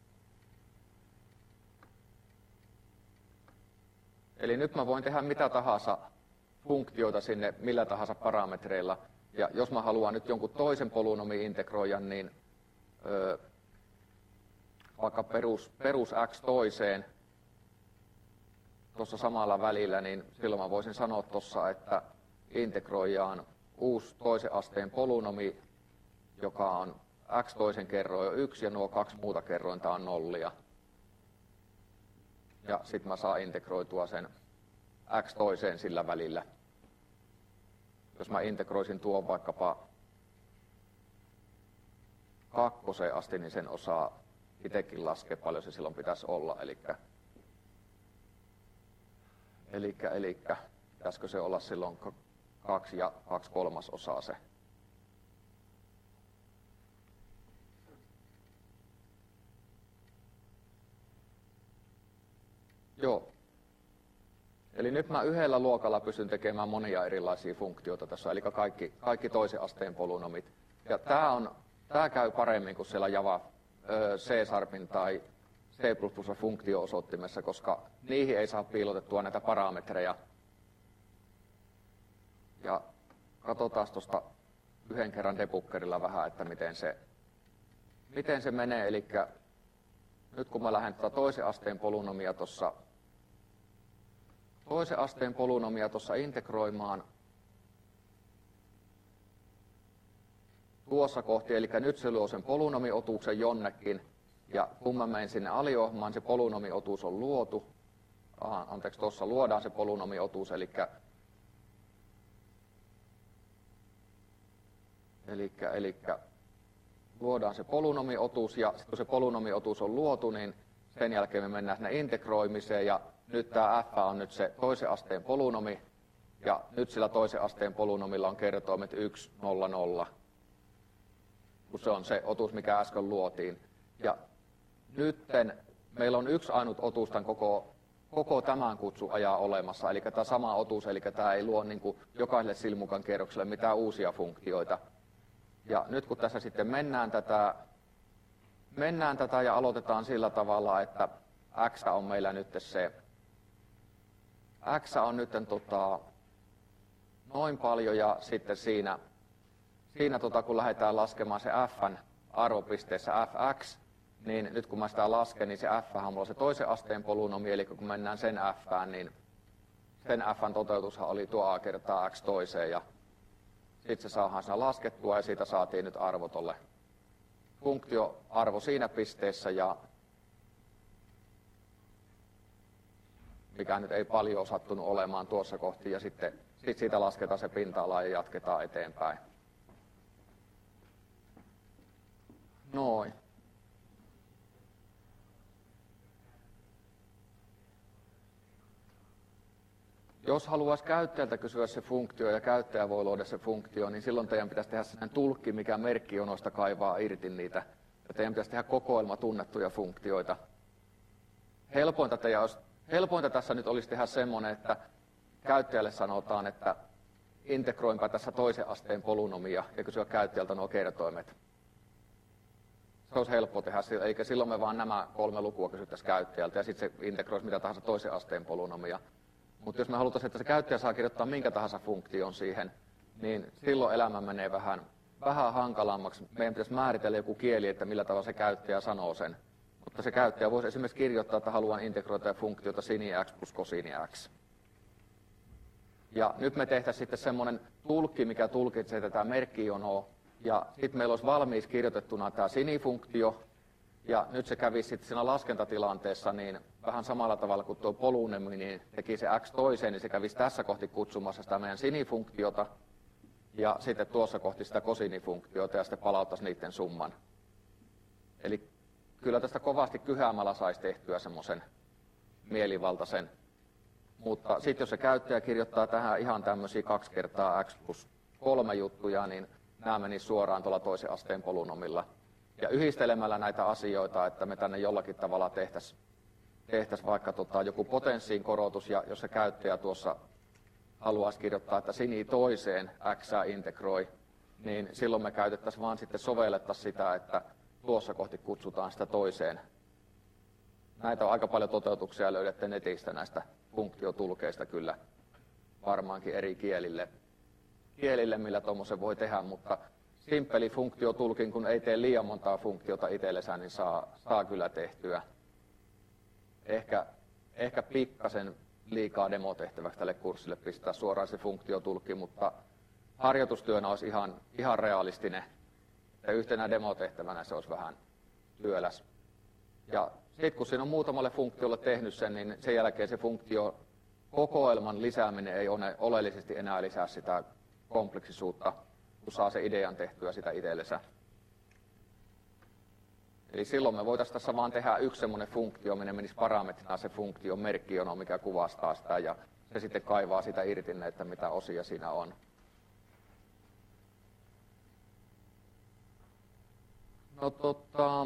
A: Eli nyt mä voin tehdä mitä tahansa funktioita sinne millä tahansa parametreilla. Ja jos mä haluan nyt jonkun toisen polynomin integroida, niin ö, vaikka perus, perus x toiseen tuossa samalla välillä, niin silloin mä voisin sanoa tuossa, että integroidaan uusi toisen asteen polynomi, joka on x toisen kerroin yksi ja nuo kaksi muuta kerrointa on nollia. Ja sitten mä saan integroitua sen x toiseen sillä välillä. Jos mä integroisin tuon vaikkapa kakkoseen asti, niin sen osaa itsekin laskea paljon se silloin pitäisi olla. Elikkä, elikkä, elikkä pitäisikö se olla silloin kaksi ja kaksi kolmasosaa se. Joo. Eli nyt mä yhdellä luokalla pystyn tekemään monia erilaisia funktioita tässä, eli kaikki, kaikki toisen asteen polynomit. Ja tämä, on, tämä käy paremmin kuin siellä Java, C-Sharpin tai C plus plus funktio-osoittimessa, koska niihin ei saa piilotettua näitä parametreja. Ja katsotaan tuosta yhden kerran debuggerilla vähän, että miten se, miten se menee. Eli nyt kun mä lähden tuota toisen asteen polynomia tuossa toisen asteen polynomia tuossa integroimaan tuossa kohti, eli nyt se luo sen polynomiotuuksen jonnekin, ja kun mä menen sinne aliohjelmaan, se polynomiotuus on luotu. Aha, anteeksi, tuossa luodaan se polynomiotuus, eli eli, eli luodaan se polynomiotuus, ja sitten kun se polynomiotuus on luotu, niin sen jälkeen me mennään sinne integroimiseen, ja nyt tämä f on nyt se toisen asteen polynomi, ja nyt sillä toisen asteen polynomilla on kertoimet yksi, nolla, nolla, kun se on se otuus, mikä äsken luotiin. Ja nytten meillä on yksi ainut otuus tämän koko koko tämän kutsun ajan olemassa, eli tämä sama otus, eli tämä ei luo niin kuin jokaiselle silmukan kierrokselle mitään uusia funktioita. Ja nyt kun tässä sitten mennään tätä, mennään tätä ja aloitetaan sillä tavalla, että x on meillä nyt se, x on nyt tota, noin paljon ja sitten siinä, siinä tota, kun lähdetään laskemaan se fn arvopisteessä fx, niin nyt kun mä sitä lasken, niin se f on mulla se toisen asteen polynomi, eli kun mennään sen fään, niin sen fn toteutushan oli tuo a kertaa x toiseen, ja sitten se saadaan siinä laskettua, ja siitä saatiin nyt arvo tolle funktioarvo siinä pisteessä, ja mikä nyt ei paljon sattunut olemaan tuossa kohti, ja sitten sit siitä lasketaan se pinta-ala ja jatketaan eteenpäin. Noin. Jos haluaisi käyttäjältä kysyä se funktio ja käyttäjä voi luoda se funktio, niin silloin teidän pitäisi tehdä sellainen tulkki, mikä merkkionoista kaivaa irti niitä. Ja teidän pitäisi tehdä kokoelma tunnettuja funktioita. Helpointa, olisi, helpointa tässä nyt olisi tehdä semmoinen, että käyttäjälle sanotaan, että integroinpa tässä toisen asteen polynomia ja kysyä käyttäjältä nuo kertoimet. Se olisi helppo tehdä, eikä silloin me vaan nämä kolme lukua kysyttäisiin käyttäjältä ja sitten se integroisi mitä tahansa toisen asteen polynomia. Mutta jos me halutaan, että se käyttäjä saa kirjoittaa minkä tahansa funktion siihen, niin silloin elämä menee vähän, vähän hankalammaksi. Meidän pitäisi määritellä joku kieli, että millä tavalla se käyttäjä sanoo sen. Mutta se käyttäjä voisi esimerkiksi kirjoittaa, että haluan integroida funktiota sini x plus cosini x. Ja nyt me tehtäisiin sitten semmoinen tulkki, mikä tulkitsee tätä merkkionoa. Ja sitten meillä olisi valmiiksi kirjoitettuna tämä sini-funktio. Ja nyt se kävisi sitten siinä laskentatilanteessa niin vähän samalla tavalla kuin tuo polynomi, niin teki se x toiseen, niin se kävisi tässä kohti kutsumassa sitä meidän sinifunktiota. Ja sitten tuossa kohti sitä kosinifunktiota ja sitten palauttaisi niiden summan. Eli kyllä tästä kovasti kyhäämällä saisi tehtyä semmoisen mielivaltaisen. Mutta sitten jos se käyttäjä kirjoittaa tähän ihan tämmöisiä kaksi kertaa x plus kolme juttuja, niin nämä menisivät suoraan tuolla toisen asteen polynomilla. Ja yhdistelemällä näitä asioita, että me tänne jollakin tavalla tehtäisiin tehtäisi vaikka tota, joku potenssiin korotus, ja jos se käyttäjä tuossa haluaisi kirjoittaa, että sini toiseen x integroi, niin silloin me käytettäisiin vaan sitten sovellettaisiin sitä, että tuossa kohti kutsutaan sitä toiseen. Näitä on aika paljon toteutuksia, löydätte netistä näistä funktiotulkeista kyllä varmaankin eri kielille, kielille millä tuommoisen voi tehdä, mutta simppeli funktiotulkin, kun ei tee liian montaa funktiota itsellensä, niin saa, saa kyllä tehtyä. Ehkä, ehkä pikkasen liikaa demotehtäväksi tälle kurssille pistää suoraan se funktiotulkki, mutta harjoitustyönä olisi ihan, ihan realistinen. Ja yhtenä demotehtävänä se olisi vähän työläs. Ja sitten kun siinä on muutamalle funktiolle tehnyt sen, niin sen jälkeen se funktio kokoelman lisääminen ei ole oleellisesti enää lisää sitä kompleksisuutta, kun saa se idean tehtyä sitä itsellensä. Eli silloin me voitaisiin tässä vaan tehdä yksi semmoinen funktio, minne menisi parametrina se funktion merkkiono, mikä kuvastaa sitä, ja se sitten kaivaa sitä irti, että mitä osia siinä on. No tota,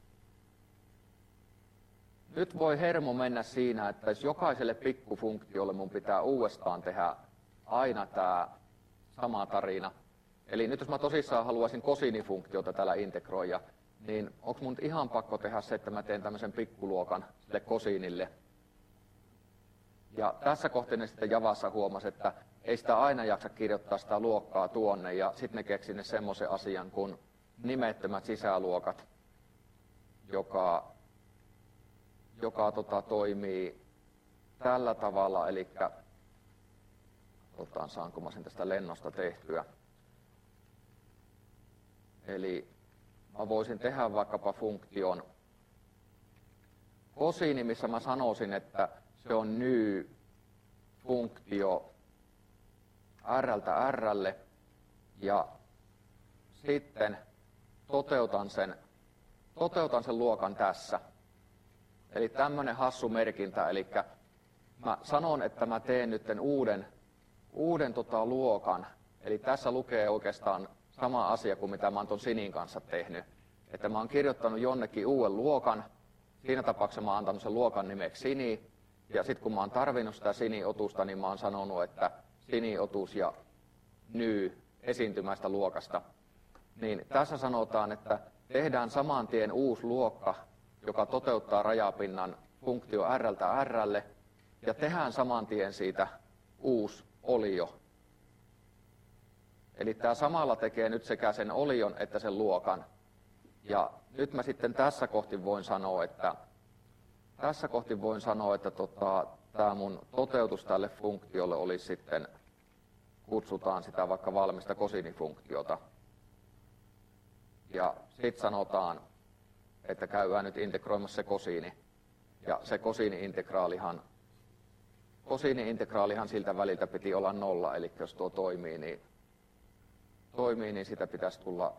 A: nyt voi hermo mennä siinä, että jos jokaiselle pikkufunktiolle mun pitää uudestaan tehdä aina tämä sama tarina. Eli nyt jos mä tosissaan haluaisin kosinifunktiota täällä integroida, niin onko mun ihan pakko tehdä se, että mä teen tämmöisen pikkuluokan sille kosinille. Ja tässä kohtaa ne sitten Javassa huomasi, että ei sitä aina jaksa kirjoittaa sitä luokkaa tuonne, ja sitten ne keksi ne semmoisen asian kuin nimettömät sisäluokat, joka, joka tota, toimii tällä tavalla, eli katsotaan saanko mä sen tästä lennosta tehtyä. Eli mä voisin tehdä vaikkapa funktion kosini, missä mä sanoisin, että se on ny funktio rltä rlle, ja sitten toteutan sen, toteutan sen luokan tässä. Eli tämmöinen hassu merkintä, eli mä sanon, että mä teen nyt uuden, uuden tota luokan, eli tässä lukee oikeastaan sama asia kuin mitä mä oon ton sinin kanssa tehnyt. Että mä oon kirjoittanut jonnekin uuden luokan, siinä tapauksessa mä oon antanut sen luokan nimeksi sini, Ja sitten kun mä oon tarvinnut sitä siniotusta, niin mä oon sanonut, että siniotus ja ny esiintymästä luokasta. Niin tässä sanotaan, että tehdään saman tien uusi luokka, joka toteuttaa rajapinnan funktio rltä rlle, ja tehdään saman tien siitä uusi olio. Eli tämä samalla tekee nyt sekä sen olion että sen luokan. Ja nyt mä sitten tässä kohti voin sanoa, että tässä kohti voin sanoa, että tota, tämä mun toteutus tälle funktiolle olisi sitten, kutsutaan sitä vaikka valmista kosinifunktiota. Ja sitten sanotaan, että käydään nyt integroimassa se kosiini. Ja se kosiini-integraalihan, kosiini-integraalihan siltä väliltä piti olla nolla, eli jos tuo toimii, niin, toimii, niin sitä pitäisi tulla.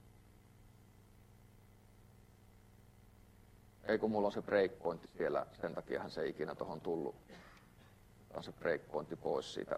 A: Ei kun mulla on se breakpointti siellä, sen takiahan se ei ikinä tuohon tullut. Otetaan se breakpointti pois siitä.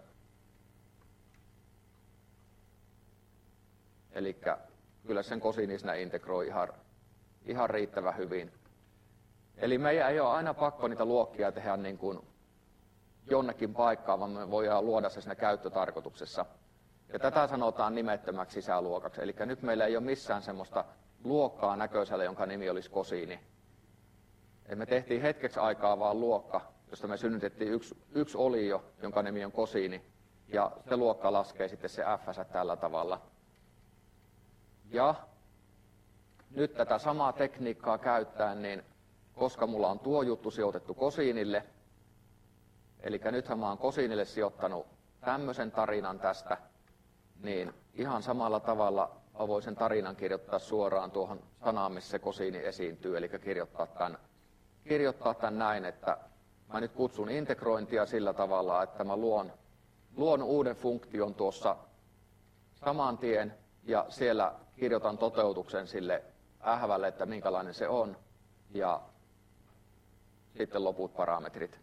A: Eli kyllä sen kosiinisnä integroi ihan, ihan riittävän hyvin. Eli meidän ei ole aina pakko niitä luokkia tehdä niin kuin jonnekin paikkaan, vaan me voidaan luoda se siinä käyttötarkoituksessa. Ja tätä sanotaan nimettömäksi sisäluokaksi. Eli nyt meillä ei ole missään semmoista luokkaa näköisellä, jonka nimi olisi kosiini. Ja me tehtiin hetkeksi aikaa vaan luokka, josta me synnytettiin yksi, yksi olio, jonka nimi on kosiini. Ja se luokka laskee sitten se f tällä tavalla. Ja nyt tätä samaa tekniikkaa käyttäen, niin koska mulla on tuo juttu sijoitettu kosiinille, eli nythän mä oon kosiinille sijoittanut tämmöisen tarinan tästä, niin ihan samalla tavalla mä voin sen tarinan kirjoittaa suoraan tuohon sanaan, missä se kosiini esiintyy, eli kirjoittaa tämän, kirjoittaa tämän näin, että mä nyt kutsun integrointia sillä tavalla, että mä luon, luon uuden funktion tuossa saman tien, ja siellä kirjoitan toteutuksen sille ähvälle, että minkälainen se on, ja sitten loput parametrit.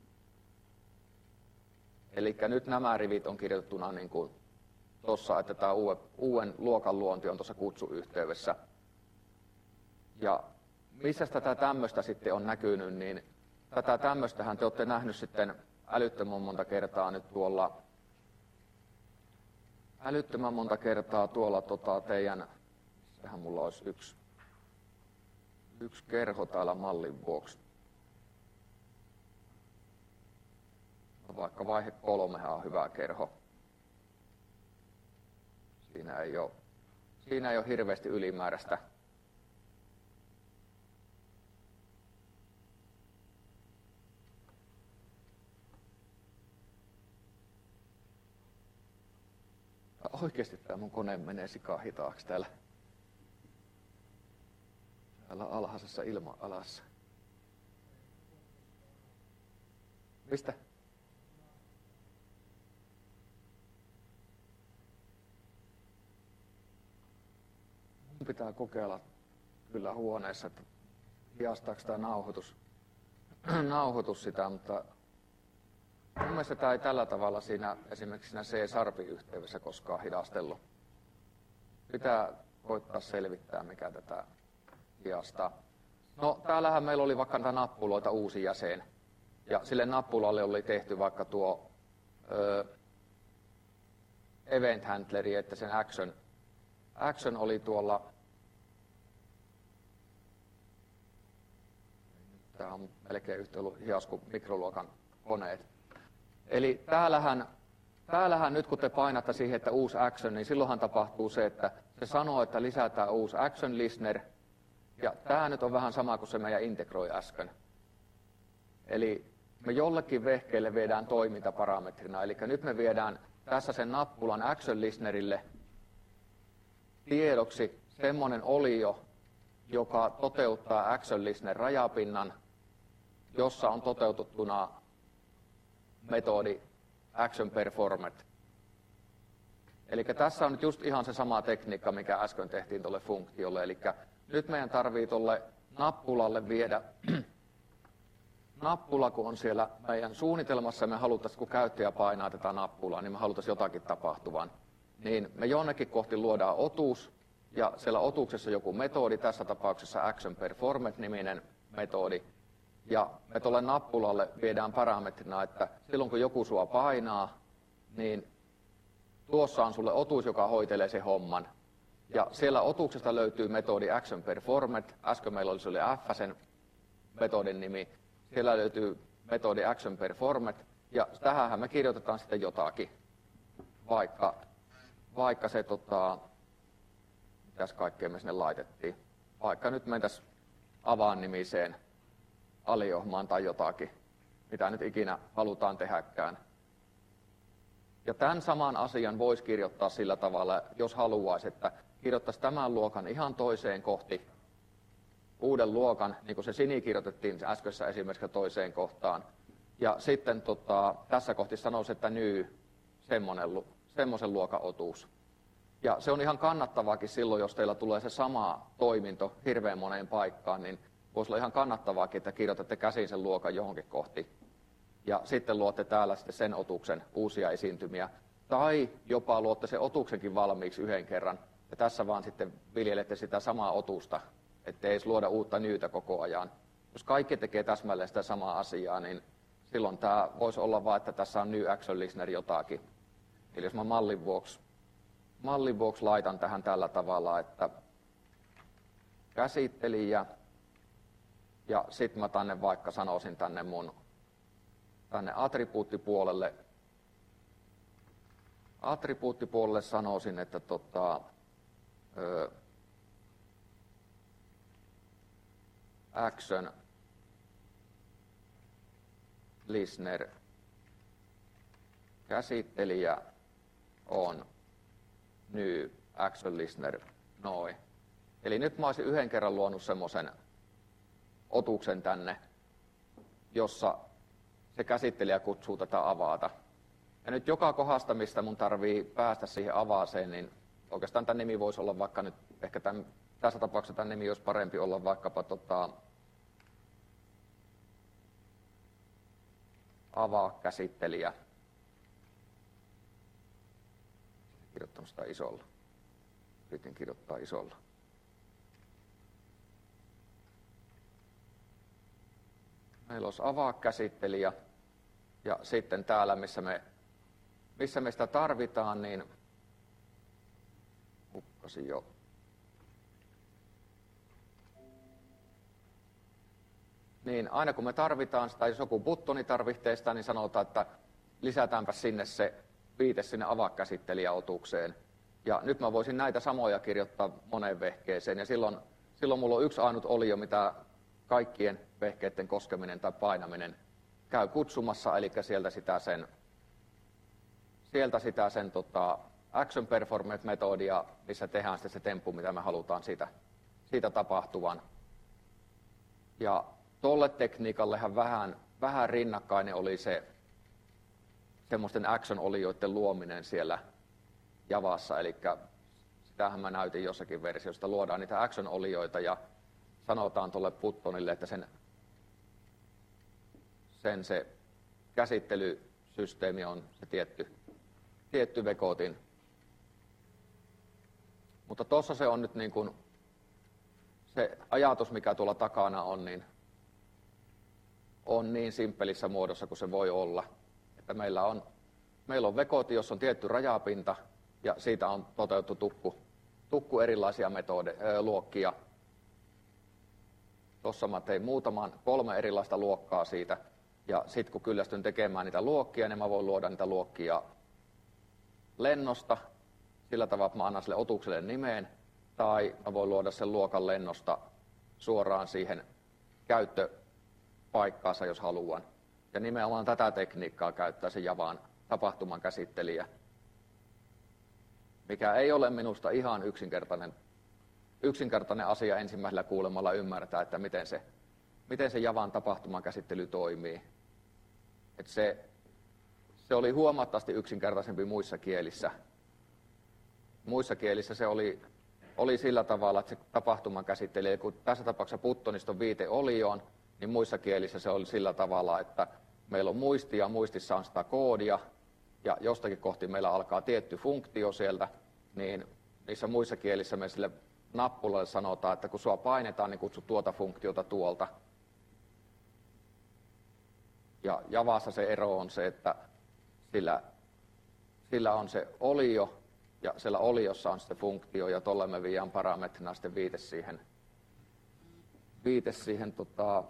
A: Eli nyt nämä rivit on kirjoitettuna niin kuin tuossa, että tämä uuden, uuden luokan luonti on tuossa kutsuyhteydessä. Ja missä tätä tämmöistä sitten on näkynyt, niin tätä tämmöistähän te olette nähnyt sitten älyttömän monta kertaa nyt tuolla, älyttömän monta kertaa tuolla tota teidän, sehän mulla olisi yksi, yksi kerho täällä mallin vuoksi. Vaikka vaihe kolmehan on hyvä kerho. Siinä ei ole, siinä ei ole hirveästi ylimääräistä. Oikeasti tämä mun kone menee sikaa hitaaksi täällä, täällä alhaisessa ilma-alassa. Mistä? Mun pitää kokeilla kyllä huoneessa, että hiastaako tämä nauhoitus, nauhoitus sitä, mutta mun mielestä tämä ei tällä tavalla siinä, esimerkiksi siinä C-sarpiyhteydessä koskaan hidastellut. Pitää koittaa selvittää, mikä tätä hiastaa. No, täällähän meillä oli vaikka näitä nappuloita uusi jäsen. Ja sille nappulalle oli tehty vaikka tuo ö, event handleri, että sen action, action oli tuolla. Tämä on melkein yhtä hias kuin mikroluokan koneet. Eli täällähän, täällähän nyt kun te painatte siihen, että uusi action, niin silloinhan tapahtuu se, että se sanoo, että lisätään uusi action listener. Ja tämä nyt on vähän sama kuin se meidän integroi äsken. Eli me jollekin vehkeelle viedään toimintaparametrina. Eli nyt me viedään tässä sen nappulan action listenerille tiedoksi semmoinen olio, joka toteuttaa action listener rajapinnan, jossa on toteutettuna metodi action performat. Eli tässä on nyt just ihan se sama tekniikka, mikä äsken tehtiin tuolle funktiolle. Eli nyt meidän tarvii tuolle nappulalle viedä nappula, kun on siellä meidän suunnitelmassa, me haluttaisiin, kun käyttäjä painaa tätä nappulaa, niin me haluttaisiin jotakin tapahtuvan. Niin me jonnekin kohti luodaan otuus, ja siellä otuuksessa joku metodi, tässä tapauksessa action performat-niminen metodi, Ja me tuolle nappulalle viedään parametrina, että silloin kun joku sua painaa, niin tuossa on sulle otus, joka hoitelee sen homman. Ja siellä otuksesta löytyy metodi Action Performed. Äsken meillä oli, se oli F sen metodin nimi. Siellä löytyy metodi Action Performed. Ja tähänhän me kirjoitetaan sitten jotakin. Vaikka, vaikka se, tota, mitäs kaikkea me sinne laitettiin. Vaikka nyt mentäisiin avaan nimiseen aliohmaan tai jotakin, mitä nyt ikinä halutaan tehdäkään. Ja tämän saman asian voisi kirjoittaa sillä tavalla, jos haluaisi, että kirjoittaisi tämän luokan ihan toiseen kohti uuden luokan, niin kuin se Sini kirjoitettiin äskeisessä esimerkiksi toiseen kohtaan. Ja sitten tota, tässä kohti sanoisi, että new, semmoinen, semmoisen luokan otuus. Ja se on ihan kannattavaakin silloin, jos teillä tulee se sama toiminto hirveän moneen paikkaan, niin voisi olla ihan kannattavaakin, että kirjoitatte käsin sen luokan johonkin kohti. Ja sitten luotte täällä sitten sen otuksen uusia esiintymiä. Tai jopa luotte sen otuksenkin valmiiksi yhden kerran. Ja tässä vaan sitten viljelette sitä samaa otusta, ettei edes luoda uutta nyytä koko ajan. Jos kaikki tekee täsmälleen sitä samaa asiaa, niin silloin tämä voisi olla vaan, että tässä on new action listener jotakin. Eli jos mä mallin vuoksi, mallin vuoksi laitan tähän tällä tavalla, että käsittelijä, ja sitten mä tänne vaikka sanoisin tänne mun tänne attribuuttipuolelle, attribuuttipuolelle sanoisin, että tota, ö, action listener käsittelijä on new action listener noin. Eli nyt mä olisin yhden kerran luonut semmoisen otuksen tänne, jossa se käsittelijä kutsuu tätä avaata. Ja nyt joka kohdasta, mistä mun tarvii päästä siihen avaaseen, niin oikeastaan tämän nimi voisi olla vaikka nyt, ehkä tämän, tässä tapauksessa tämän nimi olisi parempi olla vaikkapa tota, avaa käsittelijä. Kirjoittanut sitä isolla. Yritin kirjoittaa isolla. Meillä olisi avaa käsittelijä. Ja sitten täällä, missä me, missä me sitä tarvitaan, niin hukkasin jo. Niin aina kun me tarvitaan sitä, jos joku buttoni tarvitsee sitä, niin sanotaan, että lisätäänpä sinne se viite sinne avakäsittelijäotukseen. Ja nyt mä voisin näitä samoja kirjoittaa moneen vehkeeseen. Ja silloin, silloin mulla on yksi ainut olio, mitä kaikkien vehkeiden koskeminen tai painaminen käy kutsumassa, eli sieltä sitä sen, sieltä sitä sen tota, action performance metodia, missä tehdään sitten se temppu, mitä me halutaan siitä, siitä tapahtuvan. Ja tolle tekniikallehan vähän, vähän rinnakkainen oli se semmoisten action-olioiden luominen siellä Javassa, eli sitähän mä näytin jossakin versiosta, luodaan niitä action-olioita ja sanotaan tuolle buttonille, että sen, sen se käsittelysysteemi on se tietty, tietty vekotin. Mutta tuossa se on nyt niin kuin se ajatus, mikä tuolla takana on, niin on niin simppelissä muodossa kuin se voi olla. Että meillä on, meillä on vekoti, jossa on tietty rajapinta ja siitä on toteutettu tukku, tukku erilaisia metode, ö, luokkia. Tuossa mä tein muutaman, kolme erilaista luokkaa siitä. Ja sitten kun kyllästyn tekemään niitä luokkia, niin mä voin luoda niitä luokkia lennosta. Sillä tavalla, että mä annan sille otukselle nimeen. Tai mä voin luoda sen luokan lennosta suoraan siihen käyttöpaikkaansa, jos haluan. Ja nimenomaan tätä tekniikkaa käyttää se Javan tapahtuman käsittelijä, mikä ei ole minusta ihan yksinkertainen, yksinkertainen asia ensimmäisellä kuulemalla ymmärtää, että miten se, miten se Javan tapahtuman käsittely toimii. Että se, se oli huomattavasti yksinkertaisempi muissa kielissä. Muissa kielissä se oli, oli sillä tavalla, että se tapahtuman käsittelijä, kun tässä tapauksessa Pythonista on viite olioon, niin muissa kielissä se oli sillä tavalla, että meillä on muisti ja muistissa on sitä koodia, ja jostakin kohti meillä alkaa tietty funktio sieltä, niin niissä muissa kielissä me sille nappulalle sanotaan, että kun sua painetaan, niin kutsu tuota funktiota tuolta. Ja Javassa se ero on se, että sillä, sillä on se olio, ja siellä oliossa on sitten funktio, ja tuolla me viiään parametrina sitten viite siihen, viite siihen tota,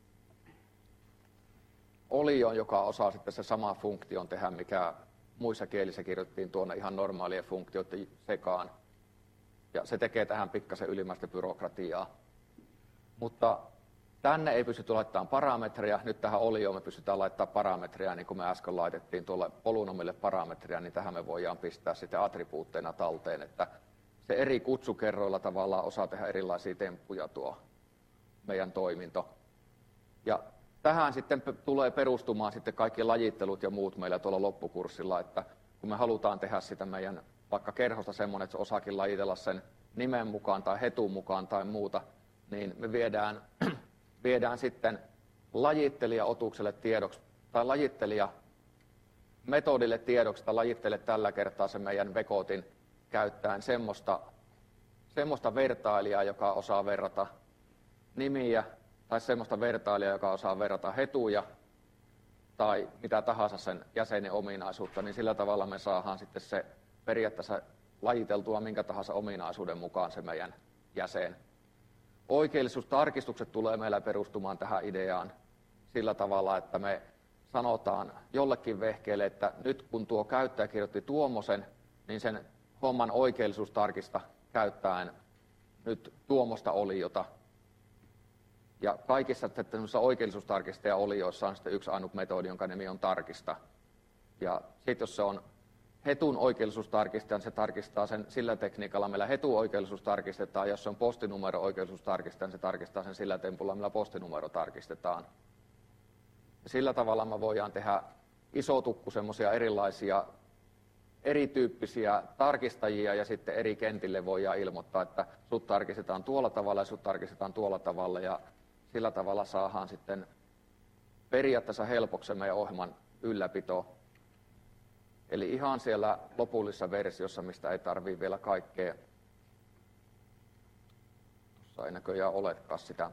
A: olioon, joka osaa sitten se sama funktion tehdä, mikä muissa kielissä kirjoittiin tuonne ihan normaalien funktioiden sekaan. Ja se tekee tähän pikkasen ylimmäistä byrokratiaa. Mutta tänne ei pystytty laittamaan parametreja. Nyt tähän olioon me pystytään laittamaan parametreja, niin kuin me äsken laitettiin tuolle polynomille parametreja, niin tähän me voidaan pistää sitten attribuutteina talteen, että se eri kutsukerroilla tavallaan osaa tehdä erilaisia temppuja tuo meidän toiminto. Ja tähän sitten tulee perustumaan sitten kaikki lajittelut ja muut meillä tuolla loppukurssilla, että kun me halutaan tehdä sitä meidän vaikka kerhosta semmoinen, että se osaakin lajitella sen nimen mukaan tai hetun mukaan tai muuta, niin me viedään, viedään sitten lajittelija-otukselle tiedoksi tai lajittelija metodille tiedoksi, tai lajittele tällä kertaa se meidän vekotin käyttäen semmoista, semmoista vertailijaa, joka osaa verrata nimiä, tai semmoista vertailijaa, joka osaa verrata hetuja, tai mitä tahansa sen jäsenen ominaisuutta, niin sillä tavalla me saadaan sitten se periaatteessa lajiteltua minkä tahansa ominaisuuden mukaan se meidän jäsen. Oikeellisuustarkistukset tulee meillä perustumaan tähän ideaan sillä tavalla, että me sanotaan jollekin vehkeelle, että nyt kun tuo käyttäjä kirjoitti tuommoisen, niin sen homman oikeellisuustarkista käyttäen nyt tuommoista oliota. Ja kaikissa oikeellisuustarkista ja olioissa on sitten yksi ainut metodi, jonka nimi on tarkista. Ja sitten jos se on hetun oikeellisuustarkista, niin se tarkistaa sen sillä tekniikalla, millä hetun oikeellisuus tarkistetaan. Jos se on postinumero oikeellisuus tarkistaa, niin se tarkistaa sen sillä tempulla, millä postinumero tarkistetaan. Ja sillä tavalla me voidaan tehdä iso tukku semmoisia erilaisia, erityyppisiä tarkistajia, ja sitten eri kentille voidaan ilmoittaa, että sut tarkistetaan tuolla tavalla ja sut tarkistetaan tuolla tavalla, ja sillä tavalla saadaan sitten periaatteessa helpoksi meidän ohjelman ylläpito. Eli ihan siellä lopullisessa versiossa, mistä ei tarvitse vielä kaikkea, tuossa ei näköjään olekaan sitä,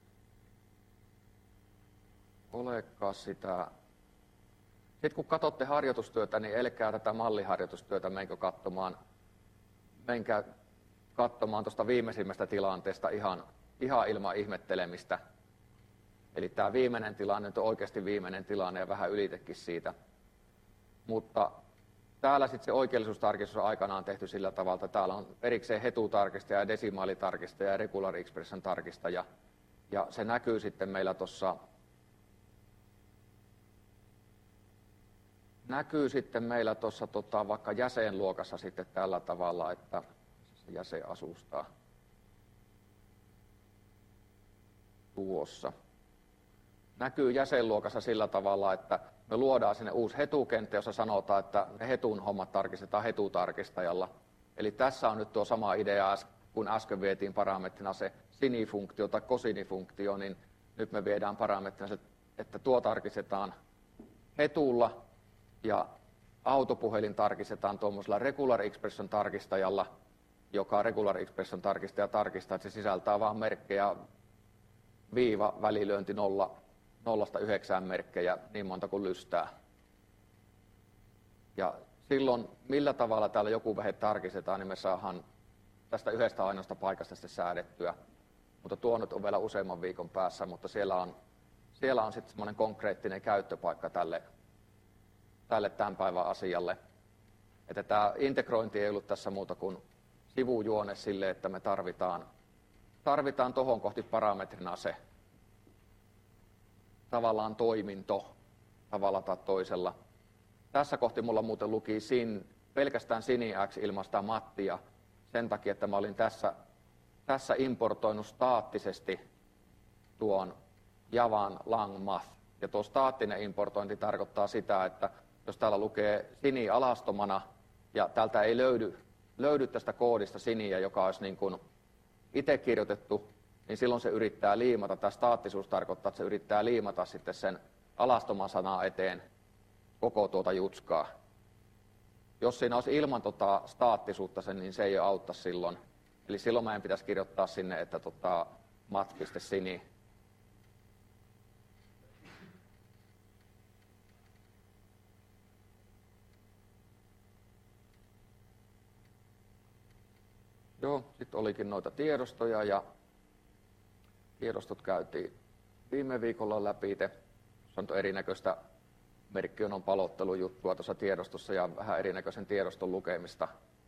A: olekaan sitä. Sitten kun katsotte harjoitustyötä, niin älkää tätä malliharjoitustyötä menkö katsomaan, menkää katsomaan tuosta viimeisimmästä tilanteesta ihan, ihan ilman ihmettelemistä. Eli tämä viimeinen tilanne on oikeasti viimeinen tilanne ja vähän ylitekin siitä. Mutta täällä sitten se oikeellisuustarkistus on aikanaan tehty sillä tavalla, että täällä on erikseen hetutarkistaja, desimaalitarkistaja ja regular expression tarkistaja. Ja se näkyy sitten meillä tuossa näkyy sitten meillä tuossa tota, vaikka jäsenluokassa sitten tällä tavalla, että se jäsen asustaa tuossa. Näkyy jäsenluokassa sillä tavalla, että me luodaan sinne uusi hetukenttä, jossa sanotaan, että ne hetun hommat tarkistetaan hetutarkistajalla. Eli tässä on nyt tuo sama idea, kun äsken vietiin parametrina se sinifunktio tai kosinifunktio, niin nyt me viedään parametrina, että tuo tarkistetaan hetulla ja autopuhelin tarkistetaan tuommoisella regular expression tarkistajalla, joka regular expression tarkistaja tarkistaa, että se sisältää vain merkkejä viiva välilyönti nolla. nollasta yhdeksään merkkejä, niin monta kuin lystää. Ja silloin, millä tavalla täällä joku vähe tarkistetaan, niin me saadaan tästä yhdestä ainoasta paikasta sitten säädettyä. Mutta tuo nyt on vielä useamman viikon päässä, mutta siellä on, siellä on sitten semmoinen konkreettinen käyttöpaikka tälle, tälle tämän päivän asialle. Että tämä integrointi ei ollut tässä muuta kuin sivujuone sille, että me tarvitaan, tarvitaan tohon kohti parametrina se tavallaan toiminto tavalla tai toisella. Tässä kohti mulla muuten luki sin, pelkästään SiniX ilman sitä mattia sen takia, että mä olin tässä, tässä importoinut staattisesti tuon Javan lang math. Ja tuo staattinen importointi tarkoittaa sitä, että jos täällä lukee sini alastomana ja täältä ei löydy, löydy tästä koodista siniä, joka olisi niin kuin itse kirjoitettu, niin silloin se yrittää liimata, tämä staattisuus tarkoittaa, että se yrittää liimata sitten sen alastoman sanaa eteen koko tuota jutskaa. Jos siinä olisi ilman tota staattisuutta sen, niin se ei autta silloin. Eli silloin meidän pitäisi kirjoittaa sinne, että tota mat.sini. Joo, sitten olikin noita tiedostoja ja tiedostot käytiin viime viikolla läpi. Se on erinäköistä merkkionon palottelujuttua tuossa tiedostossa ja vähän erinäköisen tiedoston lukemista.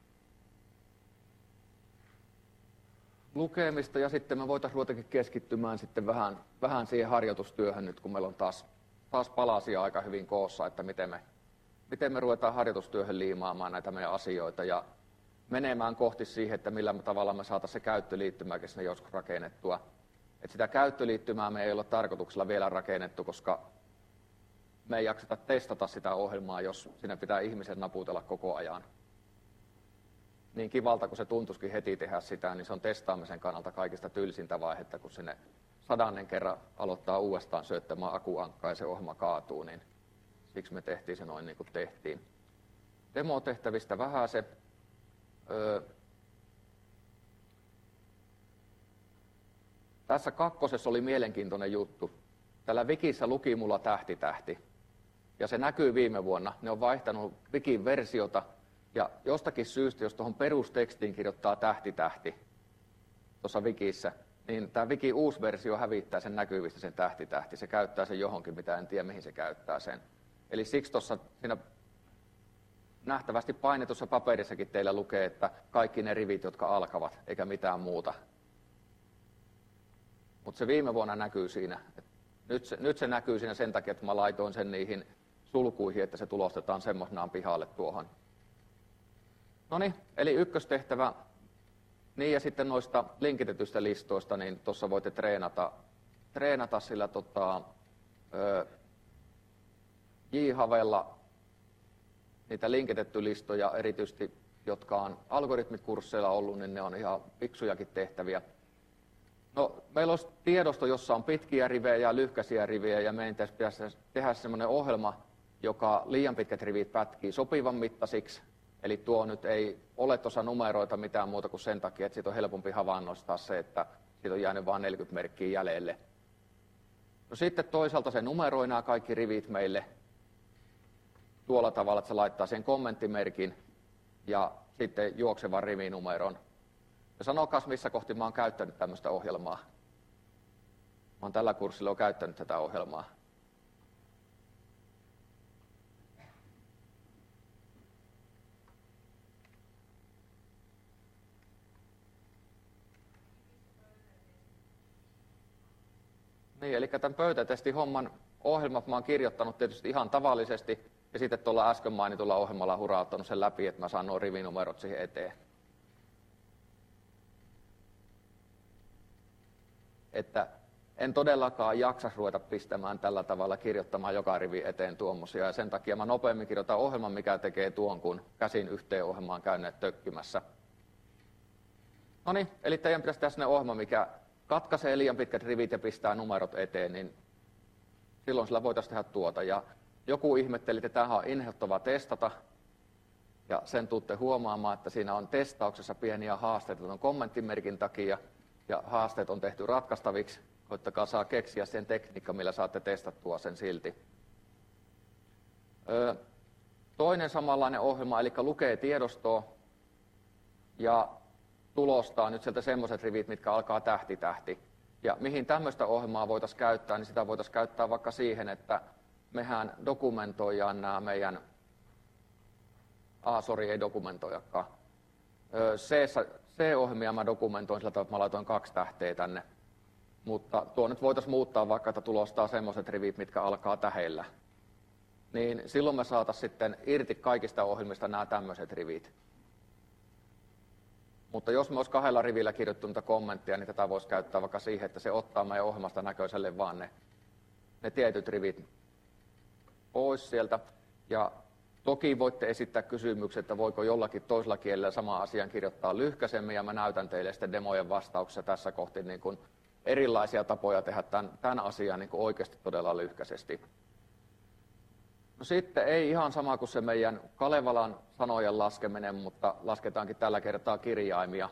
A: Lukemista ja sitten me voitaisiin ruvettakin keskittymään sitten vähän, vähän siihen harjoitustyöhön nyt, kun meillä on taas, taas palasia aika hyvin koossa, että miten me, miten me ruvetaan harjoitustyöhön liimaamaan näitä meidän asioita ja menemään kohti siihen, että millä tavalla me saataisiin se käyttöliittymääkin sinne joskus rakennettua. Että sitä käyttöliittymää me ei ole tarkoituksella vielä rakennettu, koska me ei jakseta testata sitä ohjelmaa, jos siinä pitää ihmisen naputella koko ajan. Niin kivalta, kun se tuntuisikin heti tehdä sitä, niin se on testaamisen kannalta kaikista tylsintä vaihetta, kun sinne sadannen kerran aloittaa uudestaan syöttämään akuankkaa ja se ohjelma kaatuu, niin siksi me tehtiin se noin niin kuin tehtiin. Demotehtävistä vähän se. Öö, tässä kakkosessa oli mielenkiintoinen juttu. Tällä Wikissä luki mulla tähti tähti. Ja se näkyy viime vuonna. Ne on vaihtanut Wikin versiota. Ja jostakin syystä, jos tuohon perustekstiin kirjoittaa tähti tähti tuossa Wikissä, niin tämä Wikin uusi versio hävittää sen näkyvistä sen tähti tähti. Se käyttää sen johonkin, mitä en tiedä mihin se käyttää sen. Eli siksi tuossa siinä nähtävästi painetussa paperissakin teillä lukee, että kaikki ne rivit, jotka alkavat, eikä mitään muuta. Mutta se viime vuonna näkyy siinä. Nyt se, nyt se näkyy siinä sen takia, että mä laitoin sen niihin sulkuihin, että se tulostetaan semmoisenaan pihalle tuohon. Noniin, eli ykköstehtävä. Niin ja sitten noista linkitetyistä listoista, niin tuossa voitte treenata, treenata sillä tota, J-Havella niitä linkitetty listoja, erityisesti jotka on algoritmikursseilla ollut, niin ne on ihan fiksujakin tehtäviä. No, meillä olisi tiedosto, jossa on pitkiä rivejä ja lyhkäisiä rivejä, ja meidän pitäisi tehdä sellainen ohjelma, joka liian pitkät rivit pätkii sopivan mittaisiksi. Eli tuo nyt ei ole tuossa numeroita mitään muuta kuin sen takia, että siitä on helpompi havainnoistaa se, että siitä on jäänyt vain neljäkymmentä merkkiä jäljelle. No sitten toisaalta se numeroi nämä kaikki rivit meille tuolla tavalla, että se laittaa sen kommenttimerkin ja sitten juoksevan rivinumeron. Ja sanokas, missä kohti mä oon käyttänyt tämmöistä ohjelmaa. Mä oon tällä kurssilla jo käyttänyt tätä ohjelmaa. Niin, eli tämän pöytätestin homman ohjelmat mä oon kirjoittanut tietysti ihan tavallisesti, ja sitten tuolla äsken mainitulla ohjelmalla hurauttanut sen läpi, että mä saan nuo rivinumerot siihen eteen. Että en todellakaan jaksa ruveta pistämään tällä tavalla kirjoittamaan joka rivi eteen tuommoisia, ja sen takia mä nopeammin kirjoitan ohjelman, mikä tekee tuon, kun käsin yhteen ohjelmaan käyneet tökkimässä. Noniin, eli teidän pitäisi tehdä sellainen ohjelma, mikä katkaisee liian pitkät rivit ja pistää numerot eteen, niin silloin sillä voitaisiin tehdä tuota. Ja joku ihmetteli, että tämähän on inhottavaa testata, ja sen tuutte huomaamaan, että siinä on testauksessa pieniä haasteita tuon kommenttimerkin takia, ja haasteet on tehty ratkaistaviksi. Koittakaa saa keksiä sen tekniikka, millä saatte testattua sen silti. Öö, toinen samanlainen ohjelma, eli lukee tiedostoa, ja tulostaa nyt sieltä semmoiset rivit, mitkä alkaa tähti tähti. Ja mihin tämmöistä ohjelmaa voitaisiin käyttää, niin sitä voitaisiin käyttää vaikka siihen, että mehän dokumentoidaan nämä meidän... Ah, sori, ei dokumentoijakaan. C-ohjelmia mä dokumentoin sillä tavalla, että mä laitoin kaksi tähteä tänne. Mutta tuo nyt voitaisiin muuttaa vaikka, että tulostaa semmoiset rivit, mitkä alkaa tähellä. Niin silloin me saataisiin sitten irti kaikista ohjelmista nämä tämmöiset rivit. Mutta jos me olisi kahdella rivillä kirjoittu niitä kommentteja, niin tätä voisi käyttää vaikka siihen, että se ottaa meidän ohjelmasta näköiselle vaan ne, ne tietyt rivit pois sieltä. Ja toki voitte esittää kysymyksen, että voiko jollakin toisella kielellä sama asian kirjoittaa lyhkäisemmin, ja mä näytän teille sitten demojen vastauksessa tässä kohti niin kuin erilaisia tapoja tehdä tämän, tämän asian niin kuin oikeasti todella lyhkäisesti. No sitten ei ihan sama kuin se meidän Kalevalan sanojen laskeminen, mutta lasketaankin tällä kertaa kirjaimia.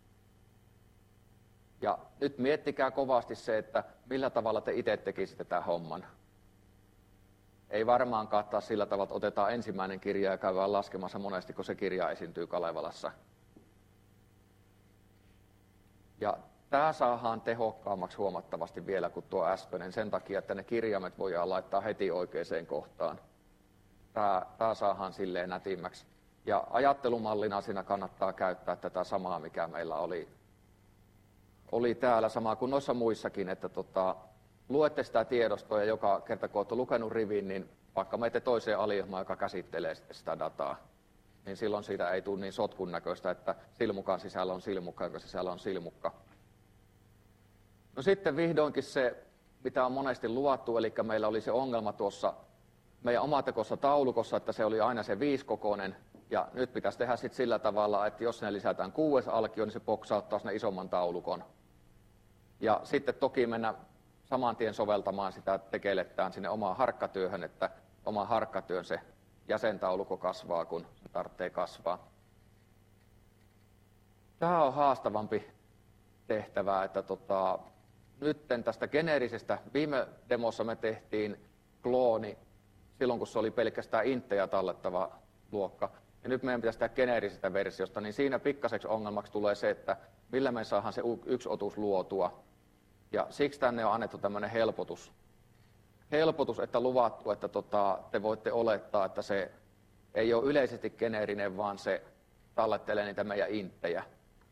A: Ja nyt miettikää kovasti se, että millä tavalla te itse tekisitte tämän homman. Ei varmaankaan taas sillä tavalla, että otetaan ensimmäinen kirja ja käydään laskemassa monesti, kun se kirja esiintyy Kalevalassa. Ja tämä saadaan tehokkaammaksi huomattavasti vielä kuin tuo äskeinen sen takia, että ne kirjaimet voidaan laittaa heti oikeaan kohtaan. Tämä, tämä saadaan silleen nätimmäksi. Ja ajattelumallina siinä kannattaa käyttää tätä samaa, mikä meillä oli, oli täällä, samaa kuin noissa muissakin, että tota, luette sitä tiedostoa ja joka kerta kun olette lukenut rivin, niin vaikka menette toiseen aliohjelmaan, joka käsittelee sitä dataa, niin silloin siitä ei tule niin sotkun näköistä, että silmukan sisällä on silmukka, joka sisällä on silmukka. No sitten vihdoinkin se, mitä on monesti luvattu, eli meillä oli se ongelma tuossa meidän omatekossa taulukossa, että se oli aina se viisikokoinen, ja nyt pitäisi tehdä sitten sillä tavalla, että jos ne lisätään kuudes alkio, niin se poksauttaa sinne isomman taulukon. Ja sitten toki mennä saman tien soveltamaan sitä tekelettään sinne omaan harkkatyöhön, että oma harkkatyön se jäsentaulukko kasvaa, kun se tarvitsee kasvaa. Tämä on haastavampi tehtävä, että tota, nytten tästä geneerisestä, viime demossa me tehtiin klooni silloin, kun se oli pelkästään inttejä tallettava luokka. Ja nyt meidän pitäisi tehdä geneerisestä versiosta, niin siinä pikkaseksi ongelmaksi tulee se, että millä me saadaan se yksi otus luotua. Ja siksi tänne on annettu tämmöinen helpotus. Helpotus, että luvattu, että tota, te voitte olettaa, että se ei ole yleisesti geneerinen, vaan se tallettelee niitä meidän inttejä.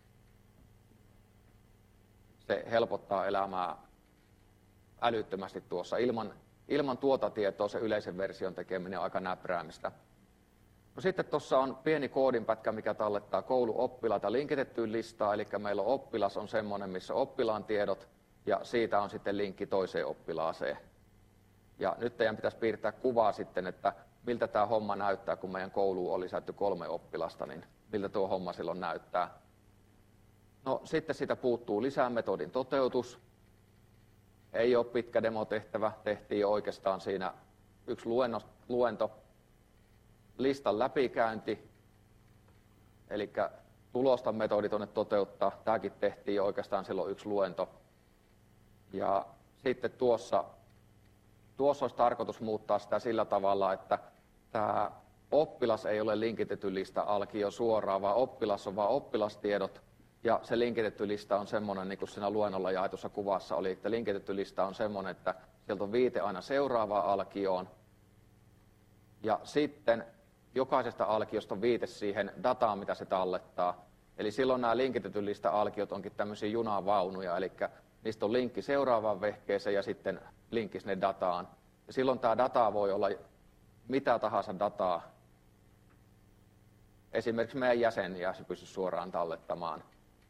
A: Se helpottaa elämää älyttömästi tuossa. Ilman, ilman tuota tietoa se yleisen version tekeminen on aika näpräämistä. No sitten tuossa on pieni koodinpätkä, mikä tallettaa kouluoppilaita linkitettyyn listaan, eli meillä on oppilas on semmoinen, missä oppilaan tiedot, ja siitä on sitten linkki toiseen oppilaaseen. Ja nyt teidän pitäisi piirtää kuvaa sitten, että miltä tämä homma näyttää, kun meidän kouluun on lisätty kolme oppilasta, niin miltä tuo homma silloin näyttää. No sitten siitä puuttuu lisämetodin toteutus. Ei ole pitkä demotehtävä, tehtiin oikeastaan siinä yksi luenno, luento, listan läpikäynti, eli tulosta metodi tuonne toteuttaa. Tämäkin tehtiin oikeastaan silloin yksi luento. Ja sitten tuossa, tuossa olisi tarkoitus muuttaa sitä sillä tavalla, että tämä oppilas ei ole linkitetty lista alkio suoraan, vaan oppilas on vaan oppilastiedot. Ja se linkitetty lista on semmoinen, niin kuin siinä luennolla jaetussa kuvassa oli, että linkitetty lista on semmoinen, että sieltä on viite aina seuraavaan alkioon. Ja sitten jokaisesta alkiosta on viite siihen dataan, mitä se tallettaa. Eli silloin nämä linkitetty lista alkiot onkin tämmöisiä junavaunuja, eli niistä on linkki seuraavaan vehkeeseen ja sitten linkki sinne dataan. Ja silloin tämä data voi olla mitä tahansa dataa. Esimerkiksi meidän jäseniä se pystyy suoraan tallettamaan.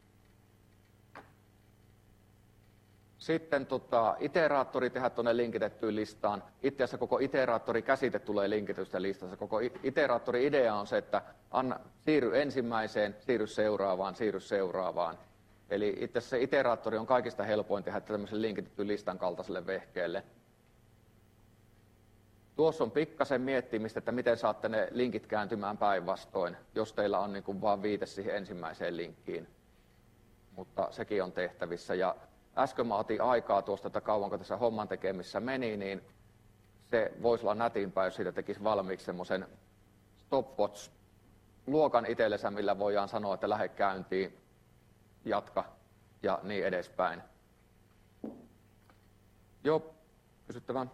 A: Sitten tota, iteraattori tehdä tuonne linkitettyyn listaan. Itse asiassa koko iteraattori-käsite tulee linkitetystä listasta. Koko iteraattori-idea on se, että anna, siirry ensimmäiseen, siirry seuraavaan, siirry seuraavaan. Eli itse asiassa se iteraattori on kaikista helpoin tehdä tämmöisen linkitetyn listan kaltaiselle vehkeelle. Tuossa on pikkasen miettimistä, että miten saatte ne linkit kääntymään päinvastoin, jos teillä on niin kuin vaan viite siihen ensimmäiseen linkkiin. Mutta sekin on tehtävissä. Ja äsken mä otin aikaa tuosta, että kauanko tässä homman tekemissä meni, niin se voisi olla nätimpää, jos siitä tekisi valmiiksi semmoisen stopwatch-luokan itsellensä, millä voidaan sanoa, että lähde käyntiin, jatka ja niin edespäin. Joo, kysyttävää.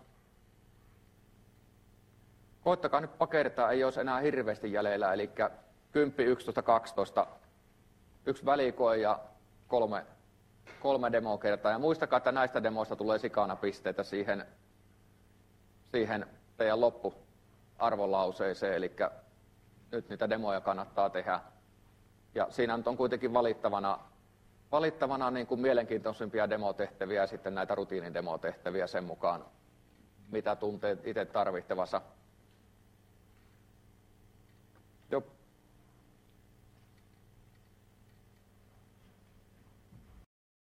A: Koittakaa nyt pakertaa, ei olisi enää hirveästi jäljellä, eli kymmenen, yksitoista, kaksitoista, yksi välikoe ja kolme, kolme demokertaa. Ja muistakaa, että näistä demoista tulee sikana pisteitä siihen, siihen teidän loppuarvolauseeseen, eli nyt niitä demoja kannattaa tehdä. Ja siinä on kuitenkin valittavana, valittavana niin kuin mielenkiintoisimpia demotehtäviä ja sitten näitä rutiinidemotehtäviä sen mukaan, mitä tuntee itse tarvittavansa.